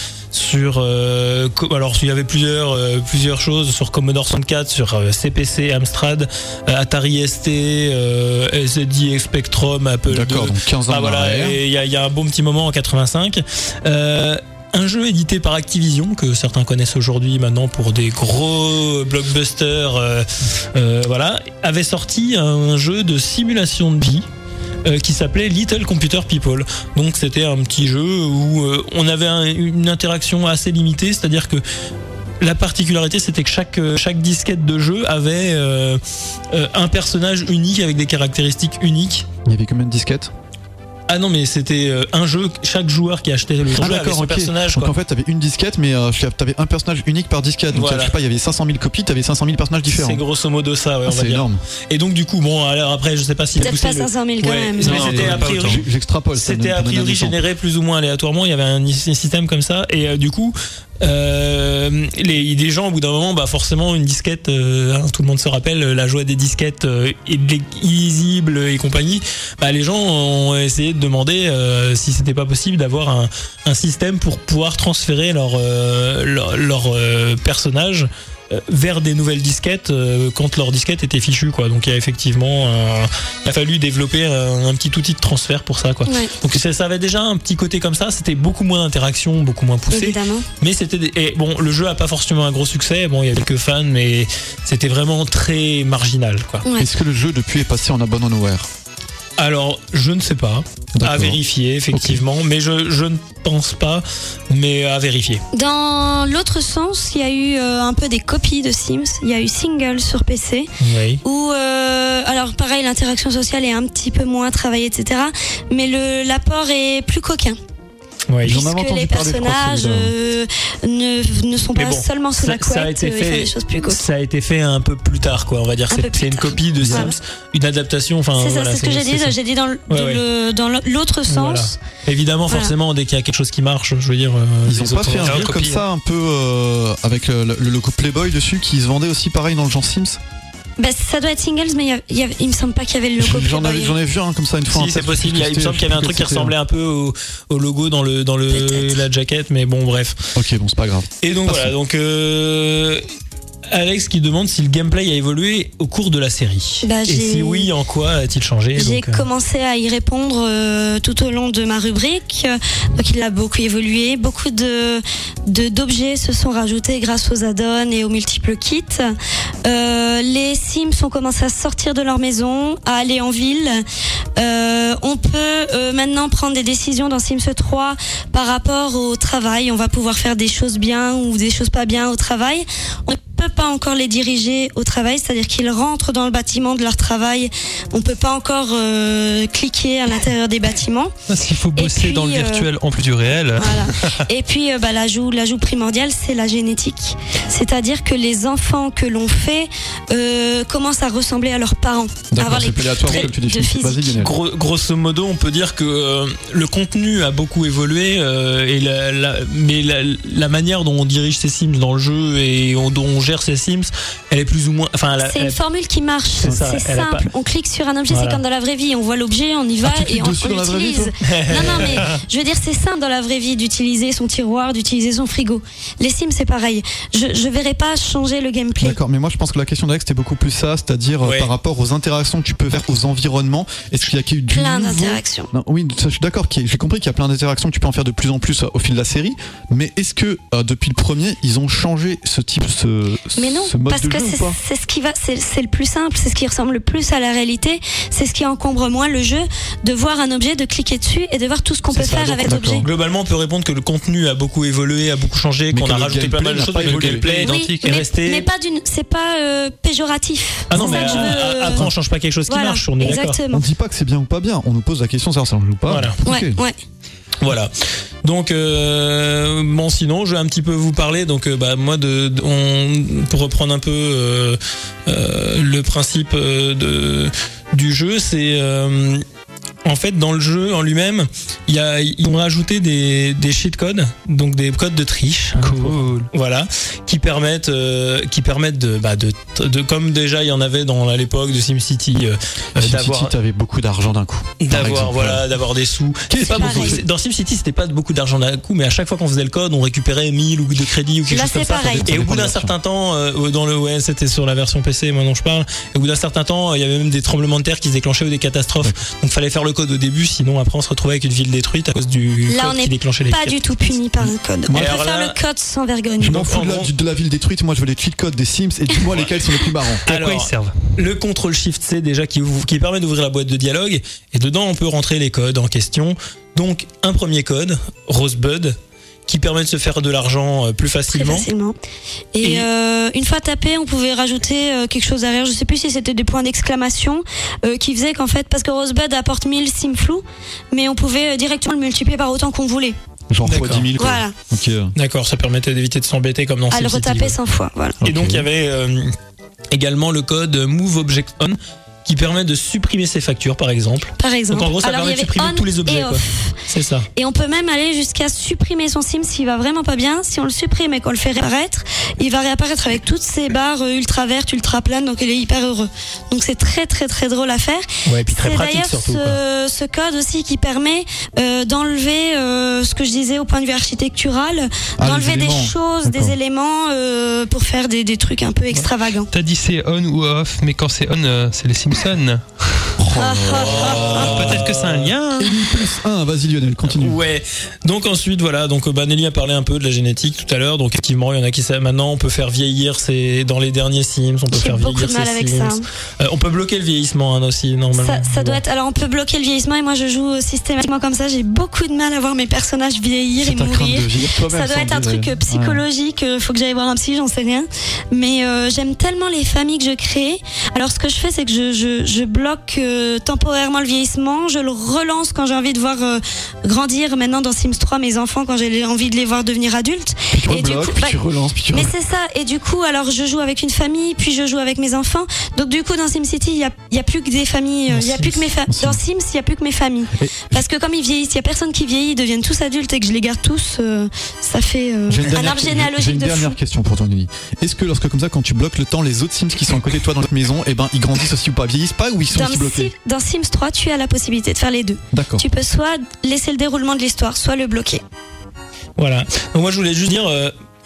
alors il y avait plusieurs choses sur Commodore 64, sur CPC, Amstrad, Atari ST, ZX Spectrum, Apple II. D'accord, donc 15 ans et il y a un bon petit moment en 85. Un jeu édité par Activision, que certains connaissent aujourd'hui maintenant pour des gros blockbusters, avait sorti un jeu de simulation de vie qui s'appelait Little Computer People. Donc c'était un petit jeu où on avait une interaction assez limitée, c'est-à-dire que la particularité, c'était que chaque disquette de jeu avait un personnage unique avec des caractéristiques uniques. Il y avait combien de disquettes ? Ah non, mais c'était un jeu, chaque joueur qui achetait le jeu avait son personnage. Donc en fait, t'avais une disquette, mais t'avais un personnage unique par disquette. Donc je sais pas, il y avait 500 000 copies, t'avais 500 000 personnages différents. C'est grosso modo ça, on va dire. C'est énorme. Et donc du coup, alors après, je sais pas si peut-être pas 500 000 quand même. Mais c'était a priori, j'extrapole. C'était a priori généré plus ou moins aléatoirement. Il y avait un système comme ça, et du coup. Les gens au bout d'un moment, forcément une disquette, tout le monde se rappelle la joie des disquettes illisibles et compagnie. Les gens ont essayé de demander si c'était pas possible d'avoir un système pour pouvoir transférer leur personnage vers des nouvelles disquettes quand leur disquette était fichue, quoi. Donc il y a effectivement il a fallu développer un petit outil de transfert pour ça, quoi. Ouais. Donc ça avait déjà un petit côté comme ça, c'était beaucoup moins d'interaction, beaucoup moins poussé. Évidemment. Mais le jeu a pas forcément un gros succès. Bon, il y avait quelques fans, mais c'était vraiment très marginal, quoi. Ouais. Est-ce que le jeu depuis est passé en abandonware? Alors, je ne sais pas. D'accord. À vérifier, effectivement. Okay. Mais je ne pense pas, mais à vérifier. Dans l'autre sens, il y a eu un peu des copies de Sims. Il y a eu Single sur PC. Oui. Où, alors pareil, l'interaction sociale est un petit peu moins travaillée, etc. Mais l'apport est plus coquin. Ouais, puisque les personnages ne sont pas seulement sous la couette, ils font des choses plus coquines. Ça a été fait un peu plus tard, quoi. On va dire c'est une copie de Sims, une adaptation. C'est ça, c'est ce que j'ai dit. J'ai dit dans l'autre sens. Voilà. Évidemment, forcément, dès qu'il y a quelque chose qui marche, je veux dire. Ils ont pas fait un jeu comme ça, un peu avec le logo Playboy dessus, qui se vendait aussi pareil dans le genre Sims. Ça doit être Singles, mais il me semble pas qu'il y avait le logo. J'en ai vu un comme ça une fois. Si, c'est possible. Il me semble qu'il y avait un truc qui ressemblait un peu au logo dans la jaquette, mais bon, bref. Ok, bon, c'est pas grave. Et donc voilà, donc Alex qui demande si le gameplay a évolué au cours de la série. Bah, et si oui, en quoi a-t-il changé? J'ai commencé à y répondre tout au long de ma rubrique. Donc il a beaucoup évolué. Beaucoup d'objets se sont rajoutés grâce aux add-ons et aux multiples kits. Les Sims ont commencé à sortir de leur maison, à aller en ville. On peut maintenant prendre des décisions dans Sims 3 par rapport au travail. On va pouvoir faire des choses bien ou des choses pas bien au travail. On ne peut pas encore les diriger au travail, c'est-à-dire qu'ils rentrent dans le bâtiment de leur travail. On peut pas encore cliquer à l'intérieur des bâtiments. S'il faut bosser dans le virtuel en plus du réel. Voilà. Et puis l'ajout primordial, c'est la génétique. C'est-à-dire que les enfants que l'on fait commencent à ressembler à leurs parents. D'accord, c'est plus aléatoire comme tu dis. Vas-y, grosso modo, on peut dire que le contenu a beaucoup évolué et mais la manière dont on dirige ses Sims dans le jeu et dont on gère ses Sims, elle est plus ou moins. C'est une formule qui marche. C'est simple. On clique sur un objet, c'est comme dans la vraie vie. On voit l'objet, on y va et on l'utilise. Non, mais je veux dire, c'est simple dans la vraie vie d'utiliser son tiroir, d'utiliser son frigo. Les Sims, c'est pareil. Je verrai pas changer le gameplay. D'accord, mais moi je pense que la question d'Alex c'était beaucoup plus ça, c'est-à-dire par rapport aux interactions que tu peux faire aux environnements. Est-ce qu'il y a eu plein d'interactions? Oui, je suis d'accord. J'ai compris qu'il y a plein d'interactions que tu peux en faire de plus en plus au fil de la série. Mais est-ce que depuis le premier, ils ont changé ce mode parce de que jeu c'est ce qui va, c'est le plus simple, c'est ce qui ressemble le plus à la réalité, c'est ce qui encombre moins le jeu, de voir un objet, de cliquer dessus et de voir tout ce qu'on peut faire avec l'objet. Globalement, on peut répondre que le contenu a beaucoup évolué, a beaucoup changé, qu'on a rajouté pas mal de choses, mais le gameplay identique est resté. Mais c'est pas péjoratif. Ah non, mais après on change pas quelque chose qui marche, on est d'accord. On dit pas que c'est bien ou pas bien, on nous pose la question ça ne joue pas. Voilà. Okay. Ouais. Voilà. Donc sinon je vais un petit peu vous parler moi pour reprendre un peu le principe du jeu, c'est en fait dans le jeu en lui-même ils ont rajouté des cheat codes, donc des codes de triche, cool. Voilà, qui permettent de comme déjà il y en avait à l'époque de SimCity, SimCity t'avais beaucoup d'argent d'un coup, d'avoir des sous. Dans SimCity c'était pas beaucoup d'argent d'un coup, mais à chaque fois qu'on faisait le code on récupérait 1000 ou de crédits ou quelque chose comme ça. Et au bout d'un certain temps c'était sur la version PC moi dont je parle, et au bout d'un certain temps il y avait même des tremblements de terre qui se déclenchaient ou des catastrophes, donc fallait faire le code au début, sinon après on se retrouvait avec une ville détruite à cause du code qui déclenchait les pas du tout puni par un code. On préfère le code sans vergogne. Je m'en fous de la ville détruite, moi je veux les cheat codes des Sims et dis-moi lesquels sont les plus marrants. À quoi ils servent? Le contrôle Shift C déjà qui permet d'ouvrir la boîte de dialogue, et dedans on peut rentrer les codes en question. Donc un premier code, Rosebud, qui permet de se faire de l'argent plus facilement. Très facilement. Et une fois tapé, on pouvait rajouter quelque chose derrière. Je sais plus si c'était des points d'exclamation qui faisaient qu'en fait, parce que Rosebud apporte 1000 simflous, mais on pouvait directement le multiplier par autant qu'on voulait. Genre x 10 000 quoi. Voilà. Okay. D'accord, ça permettait d'éviter de s'embêter comme dans SimCity. À le retaper 100 fois, voilà. Et donc il y avait également le code Move Object On, qui permet de supprimer ses factures par exemple. Donc en gros ça permet de supprimer tous les objets quoi. C'est ça. Et on peut même aller jusqu'à supprimer son sim s'il va vraiment pas bien. Si on le supprime et qu'on le fait réapparaître, il va réapparaître avec toutes ces barres ultra vertes, ultra planes, donc il est hyper heureux. Donc c'est très très très drôle à faire. Ouais, et puis très pratique surtout. C'est d'ailleurs ce code aussi qui permet d'enlever ce que je disais au point de vue architectural, d'enlever des choses, des éléments pour faire des trucs un peu extravagants. T'as dit c'est on ou off, mais quand c'est on, c'est les Simpsons. Peut-être que c'est un lien. Vas-y Lionel, continue. Ouais. Donc ensuite Nelly a parlé un peu de la génétique tout à l'heure. Donc effectivement, il y en a qui savent maintenant. On peut faire vieillir dans les derniers Sims. On peut faire vieillir ses Sims. On peut bloquer le vieillissement aussi normalement. Ça doit être. Alors on peut bloquer le vieillissement et moi je joue systématiquement comme ça. J'ai beaucoup de mal à voir mes personnages vieillir et mourir. Ça doit être un truc psychologique. Faut que j'aille voir un psy, j'en sais rien. Mais j'aime tellement les familles que je crée. Alors ce que je fais, c'est que je bloque temporairement le vieillissement. Je le relance quand j'ai envie de voir grandir maintenant dans Sims 3 mes enfants, quand j'ai envie de les voir devenir adultes. Puis tu rebloques, puis tu relances, puis tu mais c'est ça. Et du coup, alors je joue avec une famille, puis je joue avec mes enfants. Donc du coup, dans SimCity, il y a plus que des familles. Il y a plus que mes dans Sims, il y a plus que mes familles. Parce que comme ils vieillissent, il y a personne qui vieillit, ils deviennent tous adultes et que je les garde tous. Ça fait un arbre généalogique de fou. J'ai une dernière question pour toi, Nelly. Est-ce que lorsque comme ça, quand tu bloques le temps, les autres Sims qui sont à côté de toi dans notre maison, ils grandissent aussi ou pas, vieillissent pas ou ils sont aussi bloqués? Dans Sims 3, tu as la possibilité de faire les deux. D'accord. Tu peux soit laisser le déroulement de l'histoire, soit le bloquer. Voilà. Donc moi je voulais juste dire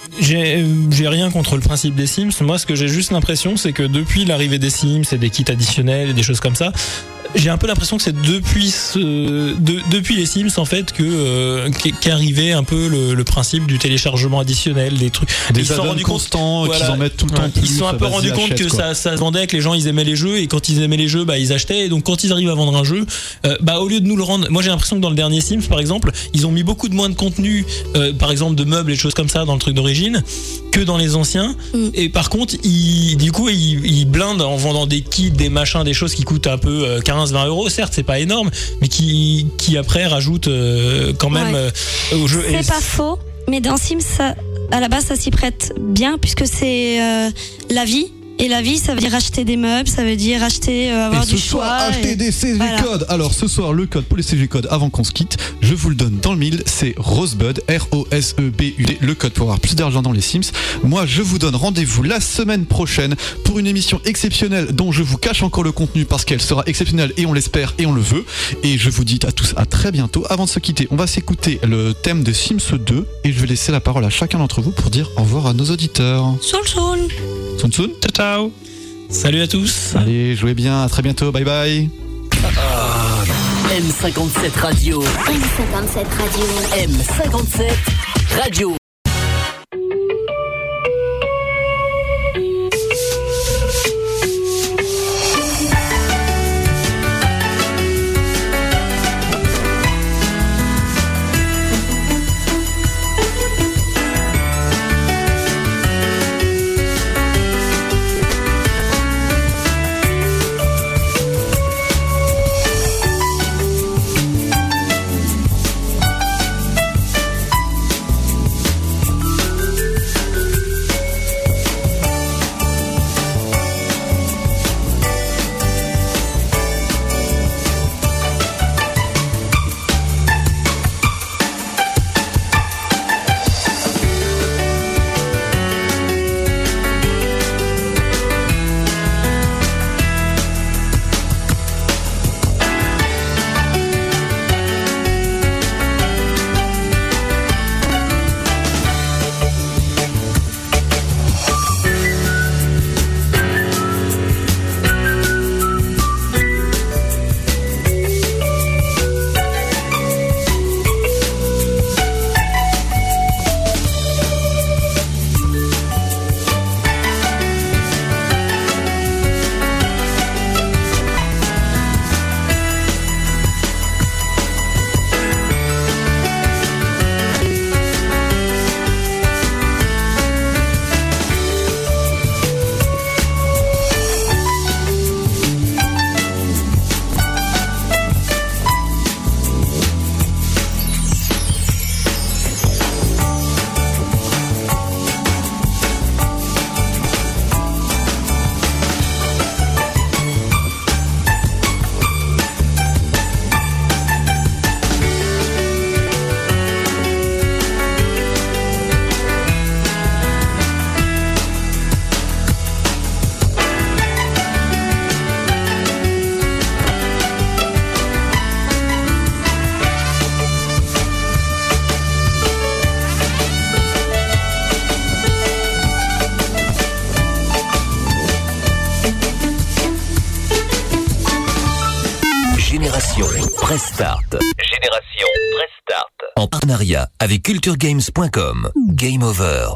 J'ai rien contre le principe des Sims. Moi, ce que j'ai juste l'impression, c'est que depuis l'arrivée des Sims et des kits additionnels et des choses comme ça, j'ai un peu l'impression que c'est depuis les Sims en fait qu'est arrivé un peu le principe du téléchargement additionnel, des trucs. Des add-ons constants qu'ils en mettent tout le temps. Ils se sont un peu rendus compte que ça se vendait, que les gens ils aimaient les jeux, et quand ils aimaient les jeux, bah ils achetaient. Et donc quand ils arrivent à vendre un jeu, bah au lieu de nous le rendre, moi j'ai l'impression que dans le dernier Sims par exemple, ils ont mis beaucoup de moins de contenu, par exemple de meubles et de choses comme ça dans le truc d'origine, que dans les anciens. Et par contre, ils blindent en vendant des kits, des machins, des choses qui coûtent un peu 15-20 euros. Certes, c'est pas énorme, mais qui après rajoutent quand même au jeu. C'est pas faux, mais dans Sims, à la base, ça s'y prête bien puisque c'est la vie. Et la vie, ça veut dire acheter des meubles, ça veut dire avoir du choix. Acheter des CG codes. Alors ce soir, le code pour les CG codes avant qu'on se quitte, je vous le donne dans le mille, c'est Rosebud, ROSEBUD, le code pour avoir plus d'argent dans les Sims. Moi, je vous donne rendez-vous la semaine prochaine pour une émission exceptionnelle dont je vous cache encore le contenu parce qu'elle sera exceptionnelle et on l'espère et on le veut. Et je vous dis à tous à très bientôt. Avant de se quitter, on va s'écouter le thème de Sims 2 et je vais laisser la parole à chacun d'entre vous pour dire au revoir à nos auditeurs. Soul Soul. Sun Sun. Ciao. Salut à tous. Allez, jouez bien, à très bientôt, bye bye. M57 Radio. M57 Radio. M57 Radio. Prestart. Génération Prestart. En partenariat avec culturegames.com. Game over.